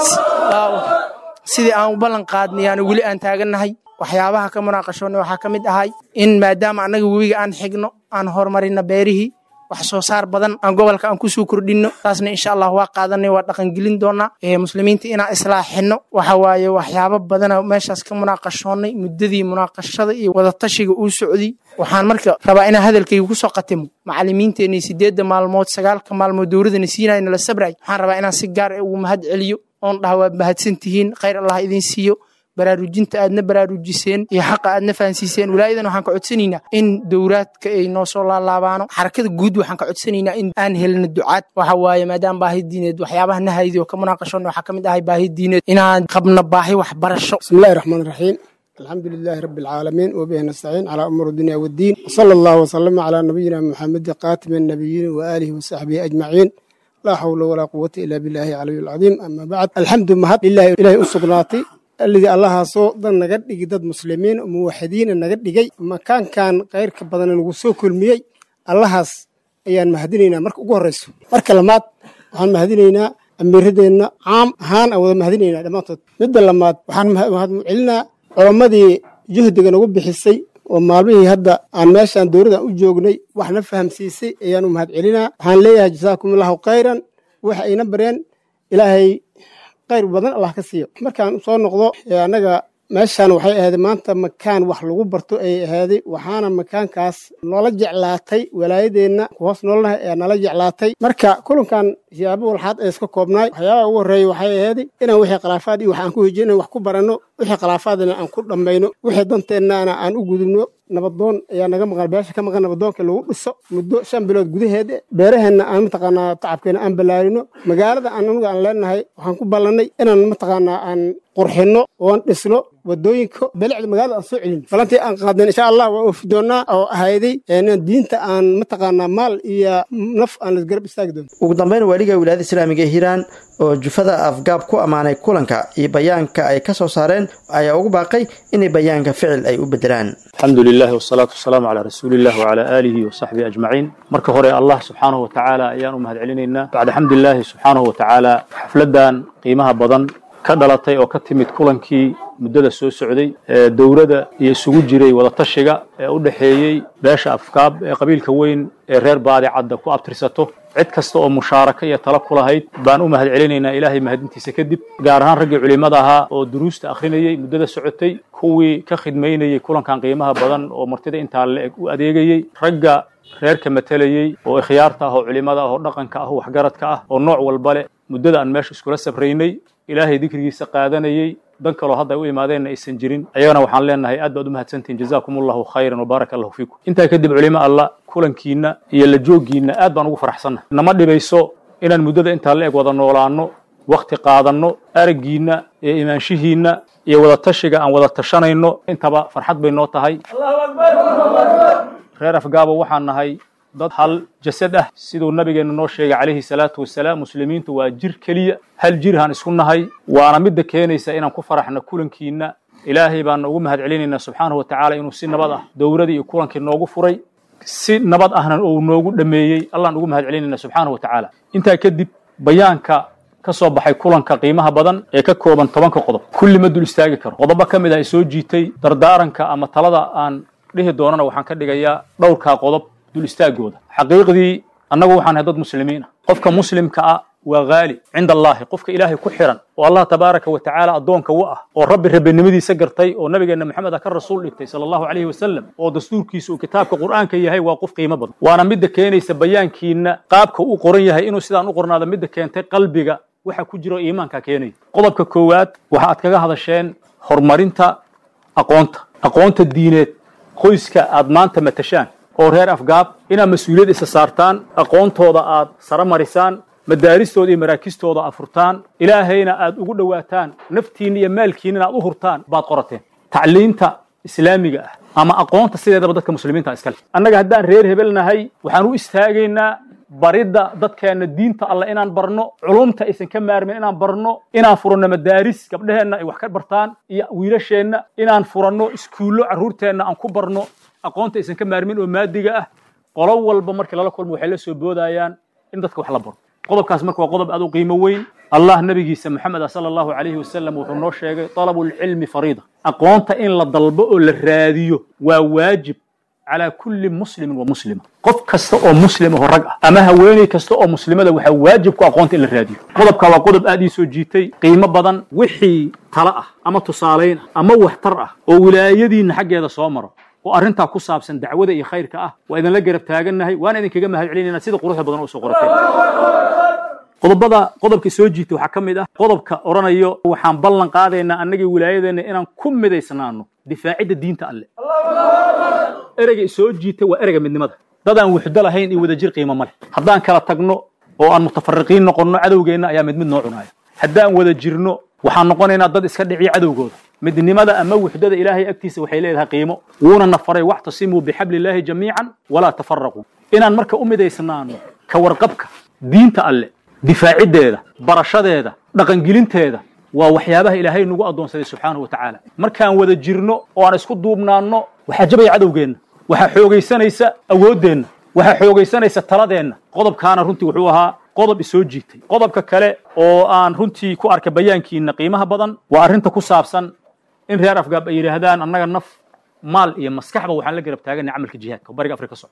sidii aan u ballan qaadnay yaana weli aan taagannahay. waxyaabaha ka munaaqashoonay waxaa ka mid ahay in maadaama annaga webiga aan xigno aan horumarino beerihii wax soo saar badan aan gobolka aan kusoo kordhinno. taasna insha allah waa qaadanay waa dhaqangelin doonaa. muslimiinta inaan islaaxino waxa waaye waxyaabo badana meeshaas ka munaaqashoonay muddadii munaaqashada iyo wadatashiga uu socday. waxaan marka rabaa inaan hadalkayga kusoo qatimo macallimiinteenii sideedda maalmood sagaalka maalmood dowladana siinayna la sabray. waxaan rabaa inaan si gaar ah ugu mahad celiyo oon dhaha waa mahadsan tihiin khayr allah idin siiyo. baraarujinta aadna baraarujiseen iyo xaqa aadna fahansiiseen. walaayadan waxaan ka codsanaynaa in dowraadka ay noo soo laalaabaano. xarakada guud waxaan ka codsanaynaa in aan helno ducaad. waxa waaye maadaama baahi diineed waxyaabaha nahaydi oo ka munaaqashoon waxaa ka mid ahay baahi diineed inaan qabno baahi waxbarasho. bismillahi raxmaan raxiim alxamdu lilaahi rabbi alcaalamiin wabihi nastaciin calaa umuuri dunya waddiin wasala allahu wasalama calaa nabiyina muxamedi qaatimi annabiyiin wa aalihi wasaxbihi ajmaciin laa xawla walaa quwata ilaa billahi caliyu alcadiim ama bacd. alxamdu mahad lilahi ilaahay u sugnaatay alladii allahaasoo dan naga dhigi dad muslimiin muwaxidiina naga dhigay makaankan kayrka badan nagu soo kulmiyey allahaas ayaan mahadinaynaa marka ugu horreyso. marka lamaad waxaan mahadinaynaa amiiradeenna caam ahaan aan wada mahadinaynaa dhammaantood. midda lamaad waxaan mahadcelinaa culammadii juhdiga nagu bixisay oo maalmihii hadda aan meeshaan dowladdan u joognay waxna fahamsiisay ayaan u mahadcelinaa. waxaan leeyahay jasaakum allahu khayran waxa ayna bareen ilaahay khayr badan allah ka siiyo. markaan soo noqdo annaga meeshaan waxay ahaaday maanta makaan wax lagu barto ayay ahaaday. waxaana makaankaas noola jeclaatay walaayadeenna kuhoos noolnaha ee nala jeclaatay. marka kulankan siyaabo walxaad ee iska koobnaay. waxyaabaha ugu horreeya waxay ahaaday inaan wixii khilaafaad iyo wax aan ku hejino wax ku baranno wixii khilaafaadna aan ku dhammayno wixii danteennana aan u gudubno. nabadoon ayaa naga maqan beesha ka maqan nabadoonka lagu dhiso muddo shan bilood gudaheed. beeraheenna aan mataqaanaa tacabkeena aan ballaarino. magaalada aan anaga aan leenahay waxaan ku ballannay inaan mataqaanaa aan qurxinno oon dhisno wadooyinka belecda magaalada aan soo celin. balantii aan qaadneen insha allah waa oofi doonaa oo ahayday inaan diinta aan mataqaanaa maal iyo naf aan lasgarab istaagi doono. ugu dambeyn waaliga wilaayada islaamiga ee hiiraan oo jufada afgaab ku ammaanay kulanka iyo bayaanka ay ka soo saareen ayaa ugu baaqay inay bayaanka ficil ay u bedelaan. الحمد لله والصلاة والسلام على رسول الله وعلى آله وصحبه أجمعين. مركه هوري الله سبحانه وتعالى أيان مهد علينا بعد حمد الله سبحانه وتعالى حفلدان قيمها بدن كدلتي أو كتمت كلنكي مدة سو سعودي دورة يسوق جري ولا تشجع ودحيي باش أفكاب قبيل كوين غير بعد عدة كو أبترسته cid kasta oo mushaaraka iyo talo ku lahayd baan u mahad celinaynaa ilaahay mahadintiisa kadib gaar ahaan raggii culimada ahaa oo duruusta akhrinayay muddada socotay kuwii ka khidmaynayay kulankan qiimaha badan oo martida intaa la-eg u adeegayay ragga reerka matalayay oo ikhyaarta ah oo culimada ah oo dhaqanka ah oo waxgaradka ah oo nooc walba leh muddada aan meesha iskula sabraynay ilaahay dikrigiisa qaadanayay dan kaloo hadda ay u imaadeenna aysan jirin ayagana waxaan leenahay aad baad u mahadsantihiin jazaakumullahu khayran wabaaraka allahu fiikum. intaa kadib culimo alla kulankiina iyo la jooggiina aad baan ugu faraxsannahay. nama dhibayso inaan muddada intaa la eg wada noolaanno waqti qaadanno araggiina iyo imaanshihiina iyo wada tashiga aan wada tashanayno intaba farxad bay noo tahay. reer afgaabo waxaan nahay dad hal jasad ah siduu nabigeena noo sheegay calayhi salaatu wasalaam muslimiintu waa jir keliya hal jirhaan isku nahay waana midda keenaysa inaan ku faraxno kulankiina ilaahay baan ugu mahad celinaynaa subxaanahu watacaala inuu si nabad ah dowradii iyo kulankii noogu furay si nabad ahna uu noogu dhameeyey allaan ugu mahad celinayna subxaanahu wa tacaala intaa kadib bayaanka ka soo baxay kulanka qiimaha badan ee ka kooban tobanka qodob kulli ma dul istaagi karo qodobo ka mid ah ay soo jiitay dardaaranka ama talada aan dhihi doonana waxaan ka dhigayaa dhowrkaa qodob dul istaagooda xaqiiqdii annagu waxaan ahay dad muslimiin ah qofka muslimka ah waa haali cinda allaahi qofka ilaahay ku xiran oo allah tabaaraka wa tacaala addoonka u ah oo rabbi rabbinimadiisa gartay oo nabigeenna maxamed ah ka rasuul dhigtay sala allahu calayhi wasalam oo dastuurkiisa uu kitaabka qur'aanka yahay waa qof qiimo badan waana midda keenaysa bayaankiina qaabka uu qoran yahay inuu sidaan u qornaada midda keentay qalbiga waxa ku jiro iimaanka keenaya qodobka koowaad waxa aad kaga hadasheen horumarinta aqoonta aqoonta diineed qoyska aad maanta matashaan oo reer afgaab inaad mas-uuliyad isa saartaan aqoontooda aad sara marisaan madaaristooda iyo maraakistooda aad furtaan ilaahayna aad ugu dhowaataan naftiinna iyo maalkiinna aad u hurtaan baad qorateen tacliinta islaamiga ah ama aqoonta sideedaba dadka muslimiinta iska leh annaga haddaan reer hebel nahay waxaan u istaagaynaa baridda dadkeenna diinta alle inaan barno culumta aysan ka maarmin inaan barno inaan furanno madaaris gabdhaheenna ay wax ka bartaan iyo wiilasheenna inaan furanno iskuullo carruurteenna aan ku barno aqoonta aysan ka maarmin oo maadiga ah qolo walba markii lala kulmo waxay la soo boodayaan in dadka wax la baro qodobkaas marka waa qodob aad u qiimo weyn allah nabigiisa maxamed sala allahu calayhi wasalam wuxuu noo sheegay talabulcilmi fariida aqoonta in la dalbo oo la raadiyo waa waajib calaa kulli muslimin wa muslima qof kasta oo muslim oo rag ah ama haweeney kasta oo muslimada waxaa waajib ku aqoonta in la raadiyo qodobka waa qodob aad ii soo jiitay qiimo badan wixii tala ah ama tusaalayn ah ama waxtar ah oo wilaayadiinna xaggeeda soo maro oo arrintaa ku saabsan dacwada iyo khayrka ah waa idinla garab taagannahay waana idinkaga mahad celinayna sida quruxda badan oo soo qorateen qodobada qodobka soo jiitay waxaa ka mid ah qodobka oranayo waxaan ballan qaadaynaa annagii wilaayadeenna inaan ku midaysnaano difaacidda diinta alle ereyga soo jiitay waa ereyga midnimada dadaan wuxdo lahayn iyo wadajir qiimo ma leh haddaan kala tagno oo aan mutafariqiin noqonno cadowgeenna ayaa mid mid noo cunaaya haddaan wada jirno waxaan noqonaynaa dad iska dhiciya cadowgooda midnimada ama wuxdada ilaahay agtiisa waxay leedahay qiimo wuuna nafaray wactasimuu bixablillaahi jamiican walaa tafaraquu inaan marka u midaysnaano ka warqabka diinta alle difaaciddeeda barashadeeda dhaqangelinteeda waa waxyaabaha ilaahay nagu addoonsaday subxaanahu wa tacaala markaan wada jirno oo aan isku duubnaanno waxaa jabaya cadowgeenna waxaa xoogaysanaysa awooddeenna waxaa xoogaysanaysa taladeenna qodobkaana runtii wuxuu ahaa qodob isoo jiitay qodobka kale oo aan runtii ku arkay bayaankiina qiimaha badan waa arrinta ku saabsan in reer afgaab ay yidhaahdaan annaga naf maal iyo maskaxba waxaan la garab taaganay camalka jihaadka oo bariga afrika socda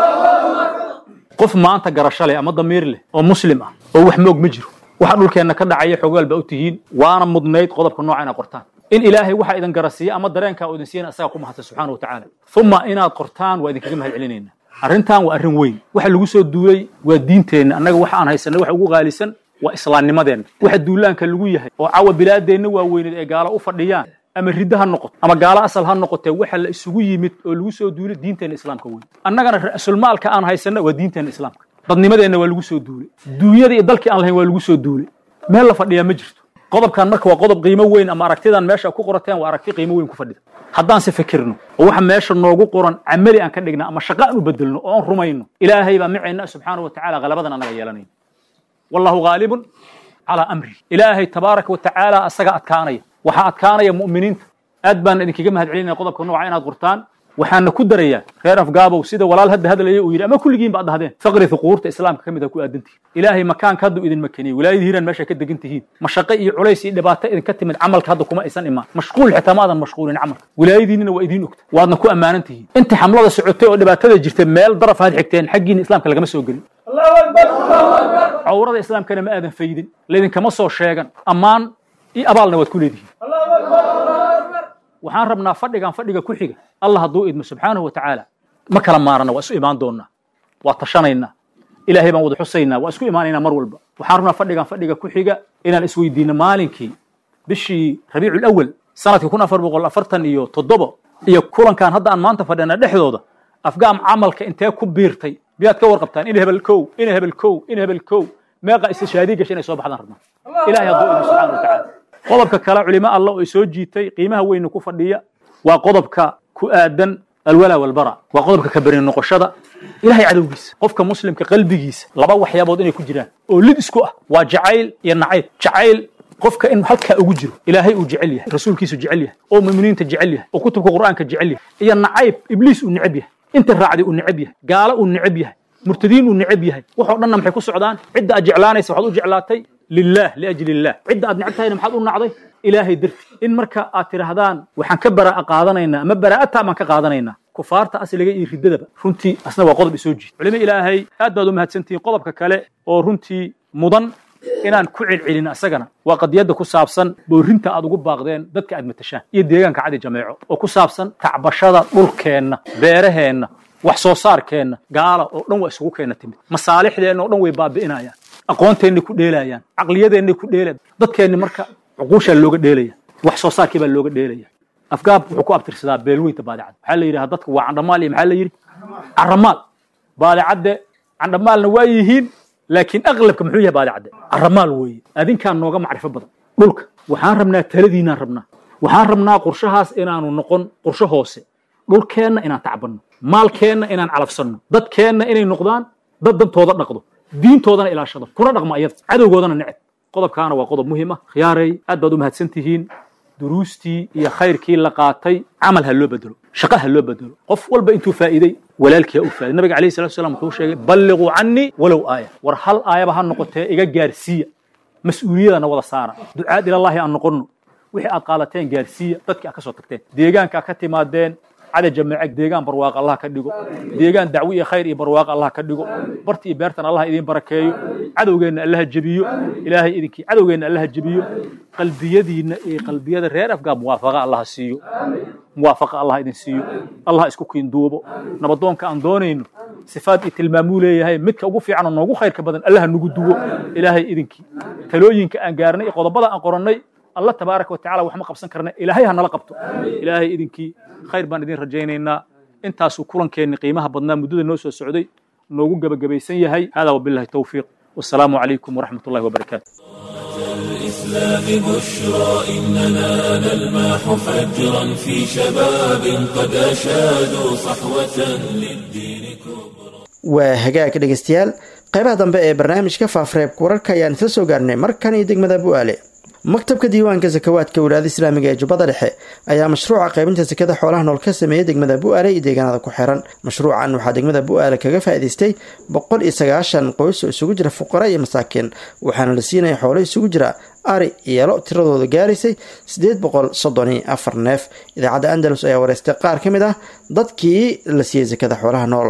qof maanta garasho leh ama damiir leh oo muslim ah oo wax moog ma jiro waxa dhulkeenna ka dhacaya xogaal baa u tihiin waana mudnayd qodobka nooca inaad qortaan in ilaahay waxa idin garasiiya ama dareenkaa uu idin siiyana asaga ku mahadsan subxaanahu wa tacaala uma inaad qortaan waa idinkaga mahad celinayna arrintan waa arrin weyn waxa lagu soo duulay waa diinteenna annaga waxa aan haysanay waxa ugu qaalisan waa islaamnimadeenna waxa duulaanka lagu yahay oo caawa bilaadeenna waa weyneed ee gaalo u fadhiyaan ama ridda ha noqoto ama gaalo asal ha noqotee waxa la isugu yimid oo lagu soo duulay diinteenna islaamka weyn annagana ra'sulmaalka aan haysanay waa diinteenna islaamka dadnimadeenna waa lagu soo duulay duunyada iyo dalkii aan lahayn waa lagu soo duulay meel la fadhiyaa ma jirto qodobkan marka waa qodob qiimo weyn ama aragtidan meesha ku qorateen waa aragti qiimo weyn ku fadhida haddaan si fikirno oo waxa meesha noogu qoran camali aan ka dhigna ama shaqo aan u bedelno oo aan rumayno ilaahay baa micayna subxaanahu wa tacaala galabadan annaga yeelanayna wallahu gaalibun calaa amri ilaahay tabaaraka wa tacaala asaga adkaanaya waxaa adkaanaya mu'miniinta aad baan idinkaga mahad celinaya qodobka nooca inaad qortaan waxaana ku darayaa reer afgaabow sida walaal hadda hadlaya uu yidhi ama kulligiin baad dhahdeen faqri huquurta islaamka ka mid ah ku aadantihiin ilaahay makaanka hadduu idin makaniyey wilaayada hiiraan meesha ka degan tihiin mashaqo iyo culays iyo dhibaato idinka timid camalka hadda kuma aysan imaan mashquul xitaa maadan mashquulin camalka wilaayadiinina waa idiin ogta waadna ku ammaanan tihiin inta xamlada socotay oo dhibaatada jirtay meel daraf aad xigteen xaggiina islaamka lagama soo gelin cawrada islaamkana ma aadan faydin laydinkama soo sheegan ammaan iyo abaalna waad ku leedihiin waxaan rabnaa fadhigan fadhiga ku xiga allah hadduu idmo subxaanahu wa tacaala ma kala maarana waa isu imaan doonnaa waa tashanaynaa ilaahay baan wada xusaynaa waa isku imaanaynaa mar walba waxaan rabnaa fadhigan fadhiga ku xiga inaan isweydiino maalinkii bishii rabiicu lawal sanadkii kun afar boqol afartan iyo toddoba iyo kulankan hadda aan maanta fadhina dhexdooda afgaam camalka intee ku biirtay biyaad ka warqabtaan in hebel kow in hebel kow in hebel kow meeqa istishaadii gashay inay soo baxdaan rabnaa ilaahay hadduu idmo subxaanahu wa tacaala qodobka kale culimo alla oo soo jiitay qiimaha weyna ku fadhiya waa qodobka ku aadan alwalaa walbara waa qodobka ka bari noqoshada ilaahay cadowgiisa qofka muslimka qalbigiisa laba waxyaabood inay ku jiraan oo lid isku ah waa jacayl iyo nacayb jacayl qofka in halkaa ugu jiro ilaahay uu jecel yahay rasuulkiisu jecel yahay oo mu'miniinta jecel yahay oo kutubka qur'aanka jecel yahay iyo nacayb ibliis uu neceb yahay inta raacday uu necab yahay gaalo uu necab yahay murtadiin uu necab yahay waxoo dhanna maxay ku socdaan cidda aad jeclaanaysa waxaad u jeclaatay lillaah liajli illah cidda aad necabtahayna maxaad u nacday ilaahay darti in marka aad tidhaahdaan waxaan ka baraa'a qaadanaynaa ama baraa'ataa baan ka qaadanaynaa kufaarta asliga iyo riddadaba runtii asna waa qodob isoo jiid culimo ilaahay aad baad u mahadsantihiin qodobka kale oo runtii mudan inaan ku celcelin asagana waa qadiyadda ku saabsan boorinta aad ugu baaqdeen dadka aad matashaan iyo deegaanka cadi jameeco oo ku saabsan tacbashada dhulkeenna beeraheenna wax soo saarkeenna gaala oo dhan waa isugu keena timid masaalixdeenna oo dhan way baabi'inayaan aqoonteenna ku dheelayaan caqliyadeenna ku dheelayaan dadkeenna marka cuquushaa looga dheelaya wax soo saarkii baa looga dheelaya afgaab wuxuu ku abtirsadaa beelweynta baadicad waxaa la yidhaha dadka waa candhamaal iyo maxaa la yidhi caramaal baadicadde candhamaalna waa yihiin laakiin aqlabka muxuu yahay baadicadde caramaal weeye adinkaan nooga macrifo badan dhulka waxaan rabnaa taladiinaan rabnaa waxaan rabnaa qorshahaas inaanu noqon qorsho hoose dhulkeenna inaan tacbanno maalkeenna inaan calafsanno dadkeenna inay noqdaan dad dantooda dhaqdo diintoodana ilaashado kuna dhaqma ayada cadowgoodana neceb qodobkaana waa qodob muhiim ah khiyaaray aad baad u mahadsan tihiin duruustii iyo khayrkii la qaatay camal ha loo bedelo shaqo ha loo bedelo qof walba intuu faa'iiday walaalkii u faa'iiday nabiga calayhi salaatu wasalaam wuxuu sheegay balliquu cannii walow aaya war hal aayaba ha noqotee iga gaarsiiya mas-uuliyadana wada saara ducaad ilallaahi aan noqonno wixii aad qaadateen gaarsiiya dadkii aad ka soo tagteen deegaanka ka timaadeen عدد جماعة ديجان برواق الله كديجو ديجان دعوية خير برواق الله كديجو برتي بيرتنا الله إذين بركيو عدو جينا الله الجبيو إلهي إذنك عدو جينا الله الجبيو قلبي يدي قلبي يد الرير أفقا موافقة الله سيو موافقة الله إذن سيو الله إسكوكين دوبو نبضون كأندونين صفات التلمامولة هاي متك أقوفي عنا نوجو خير كبدن الله نوجو دوبو إلهي إذنك تلوين كأنجارني قضى بلا أنقرني الله تبارك وتعالى وحنا قبسن كرنا إلهي هنلقبته إلهي إذنك خير بان إذن رجينا أنت سكران كأن قيمها بدنا مدود الناس السعودي نوجو جب جبيسية هاي هذا وبالله التوفيق والسلام عليكم ورحمة الله وبركاته. الإسلام بشرى إننا نلمح فجرا في شباب قد أشادوا صحوة للدين كبرى. وهجاك دقستيال قيبها دنبا برنامج كفافريب كورالكا يعني تسو قارني مركان يدق مدى بوالي maktabka diiwaanka sakawaadka walaada islaamiga ee jubbada dhexe ayaa mashruuca qaybinta sakada xoolaha nool ka sameeyay degmada bu'aale iyo deegaanada ku xiran mashruucan waxaa degmada bu'aale kaga faa'iidaystay boqol iyo sagaashan qoys oo isugu jira fuqara iyo masaakiin waxaana la siinaya xoolo isugu jira ari iyo lo tiradooda gaaraysay sideed boqol soddon iyo afar neef idaacadda andalus ayaa wareystay qaar ka mid ah dadkii la siiyey sakada xoolaha nool.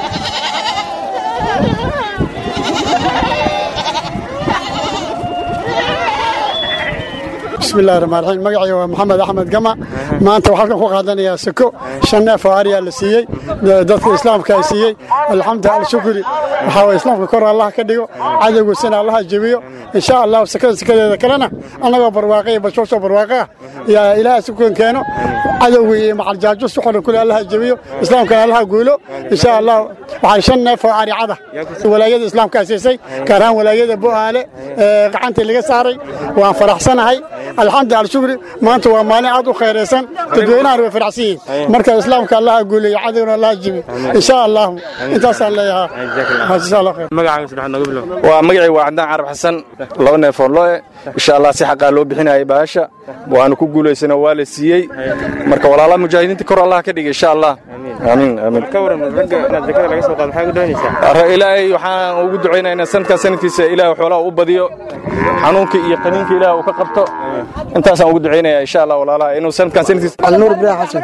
بسم الله الرحمن الرحيم مقعي محمد أحمد جمع ما أنت وحالك فوق هذا يا سكو شنا فاريا لسيء دتك الإسلام كايسيء الحمد لله شكري وحاول الإسلام كره الله كديو عدو سنة الله الجميع إن شاء الله سكر سكر ذكرنا أنا برواقي بشوش برواقة يا إله سكون كانوا عدوي مع الجاجوس وحنا كل الله الجميع الإسلام كان الله يقوله إن شاء الله وعشنا فاري عده ولا يد الإسلام كايسيء كرام ولا يد أبو آله قعنت اللي صاري وفرح سنة هاي الحمد لله شكري ما أنت ومانع عدو خيرسان تدوينا روي فرعسين مركز الإسلام كان الله يقول لي عدونا الله يجيب إن شاء الله أنت صار لي ها إن شاء الله خير مقعي سبحان الله قبله ومقعي وعندنا عرب حسن لو نفر له إن شاء الله صحة قالوا بحنا أي باشا وأنا كقول سنة والسيء مركز ولا الله مجاهدين تكر الله كدي إن شاء الله آمين آمين كورا نرجع نذكر لك سوق الحاجة دوني إلهي وحنا وجود عينا إن سنة كسنة كيس إلهي وحولا وبديو حنونك يقينك إلهي وكقبته أنت أصلا وجود عينا إن شاء الله ولا لا إنه سنة كسنة كيس النور بلا حسن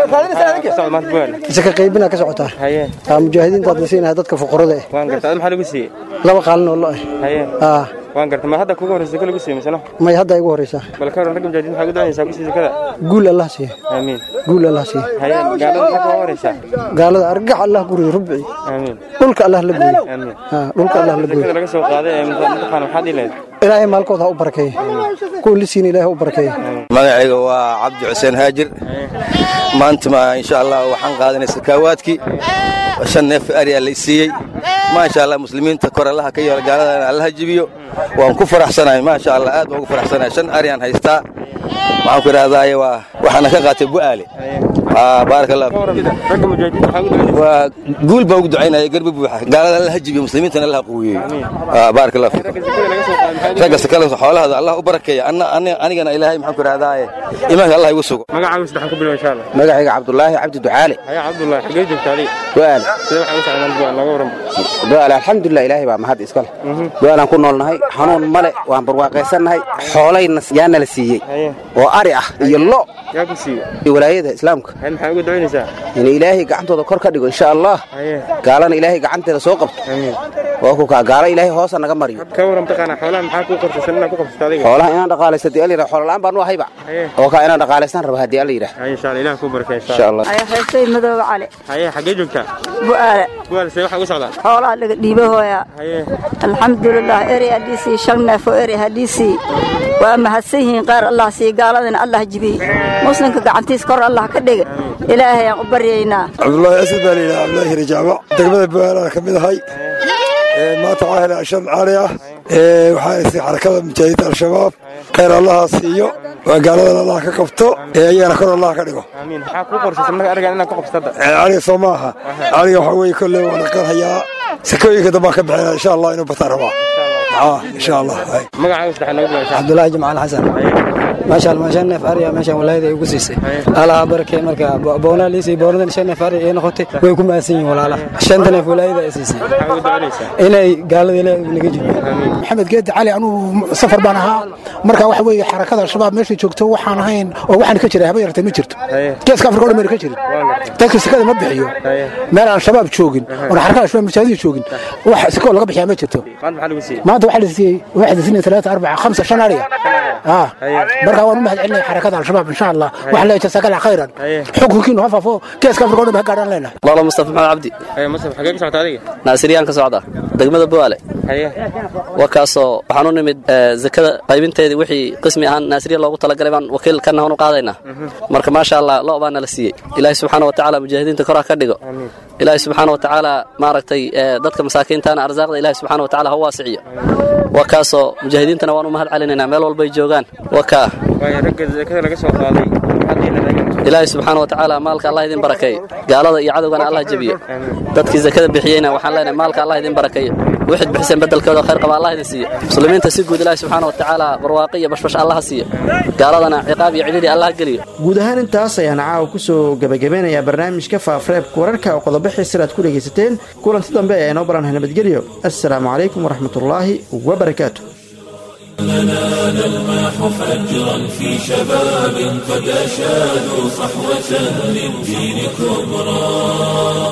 زكاة قيبنا كسعتها مجاهدين تدرسين هذا كفقراء ده وان قرت هذا محل قسي لا بقالنا والله آه وان قرت ما هذا كوكو رزق كل قسي مثلا ما هذا يقول رئيسه بل كانوا رقم جديد حاجة ده يساوي قسي كذا قول الله سي آمين قول الله سي هيا قالوا لك هو رئيسه قالوا أرجع الله قولي ربعي آمين قولك الله لقولي آمين ها قولك الله لقولي كذا لقى سوق هذا مثلا خانوا حد يلاد إلهي مالك وضع بركة كل سين إلهي بركة ما هو عبد حسين هاجر ما أنت ما إن شاء الله وحن قادنا سكواتك عشان نف أريا ليسي ما شاء الله مسلمين تكر الله كي قال الله جبيو وانكفر أحسن ما شاء الله آد وانكفر أحسن عشان أريان هيستا waxaan ku idhahdaaye waa waxaana ka qaatay bu'aale بارك الله وقول بوجد عينه قرب بوحة قال الله هجي بمسلمين تنا الله قوي بارك الله فيك رجع سكله حول هذا الله أبارك يا أنا أنا أنا جنا إلهي محمد هذا إيمان الله يوسق ما قاعد يوسق حكم إن شاء الله ما قاعد عبد الله عبد الدعالي يا عبد الله حقيقة التاريخ دوال دوال الحمد لله إلهي بقى ما هذا إسكال دوال نكون نقول نهاي حنون ملء وعم برواقع سنة هاي حوالي الناس يانا لسيء وأريح يلا يا بسيء ولاية إسلامك هل حاجة دعينيسا يعني إلهي قعنته ذكر كده إن شاء الله قال أنا إلهي قعنته سوقت وأكو قال إلهي هو سنة جمري كورم تقنا حولها محاكو قرص سنة كوكب استادي حولها أنا دقال استديالي رح حول الآن بنو هيبع وكا أنا دقال سنة ربها ديالي رح إن شاء الله إله كبرك إن شاء الله أيه حسي مذوب عليه أيه حقيقة بقال بقال سيف حقو سعدان حولها ديبه يا الحمد لله إري هديسي شلنا فإري هديسي وأما هسيهن قار الله سي قال لنا الله جبي مسلم كعنتيس كر الله كدغ إلهي يا قبرينا عبد الله أسد لي عبد الله رجابة دغمد بوالا كميد هاي ما تعاهل عشان عارية وحايسي حركة مجاهدة الشباب خير الله سيو وقال الله كقفته أيانا كر الله كدغ آمين حقو قرص سمنا أرجع لنا كقفته علي صماها علي وحوي كل ونقر هيا سكوي كده ما كبحنا إن شاء الله إنه بتربى آه إن شاء الله ما قاعد يفتح نقول عبد الله جمال الحسن ما شاء الله ما شاء الله فاريا ما شاء الله ولاية يقصيسي الله بركة مركا بونا ليسي بونا شاء الله فاريا إنه خطي ويكون ماسين ولا لا شنتنا في ولاية يقصيسي إنه قال لي لا نجيب محمد جد علي أنو سفر بانها مركا وحوي حركات الشباب ماشي شوكتو وحنا هين وحنا كشري هبي يرتي مجرت كيف كافر كل مرة كشري تاكل سكاد ما بحيو ما أنا الشباب شوقين وأنا حركات الشباب مش هذي شوقين واحد سكول لقى بحيا مجرتو ما أنت واحد سي واحد اثنين ثلاثة أربعة خمسة شنارية آه مركا وأنا مهد علنا حركات الشباب إن شاء الله وحلا يتساقل خيرا حكم كينو هفافو كيف كافر كل مرة قارن لنا والله مصطفى محمد عبدي أي مصطفى حقيقة سعد علي ناصريان كسعدة دقمة بوالي وكاسو waxaan nimid zakada qaybinteedii wixii qismi ahaan naasiriya loogu talagalay baan wakiil kana hoon u qaadayna marka ma sha Allah loo baana la siiyay ilaahay subhanahu wa ta'ala mujaahidiinta kor ka dhigo ilaahay subhanahu wa ta'ala maaragtay dadka masaakiintaana arsaaqda ilaahay subhanahu wa ta'ala ha waasiyo wakaaso mujaahidiintana waan u mahad celinayna meel walba ay joogaan waka way rag zakada laga soo qaaday ilaahay subhanahu wa ta'ala maalka Allah idin barakeeyo gaalada iyo cadawgana Allah jabiyo dadkii zakada bixiyayna waxaan leenahay maalka Allah idin barakeeyo wixii bixsan badalkooda khayr qaba Allah idin siiyo muslimiinta si guud ilaahay subhanahu wa ta'ala barwaaqiyo bashbash Allah siiyo gaaladana ciqaab iyo cidhiidhi Allah geliyo guud ahaan intaas ayaan caaw ku soo gabagabeynayaa barnaamijka faafareebka wararka oo qodobo xiisir aad ku dhageysateen kulanti dambe ee inoo baran nabadgelyo assalaamu calaykum waraxmatullaahi wabarakaatuh لنا نلمح فجرا في شباب قد أشادوا صحوة للدين كبرى.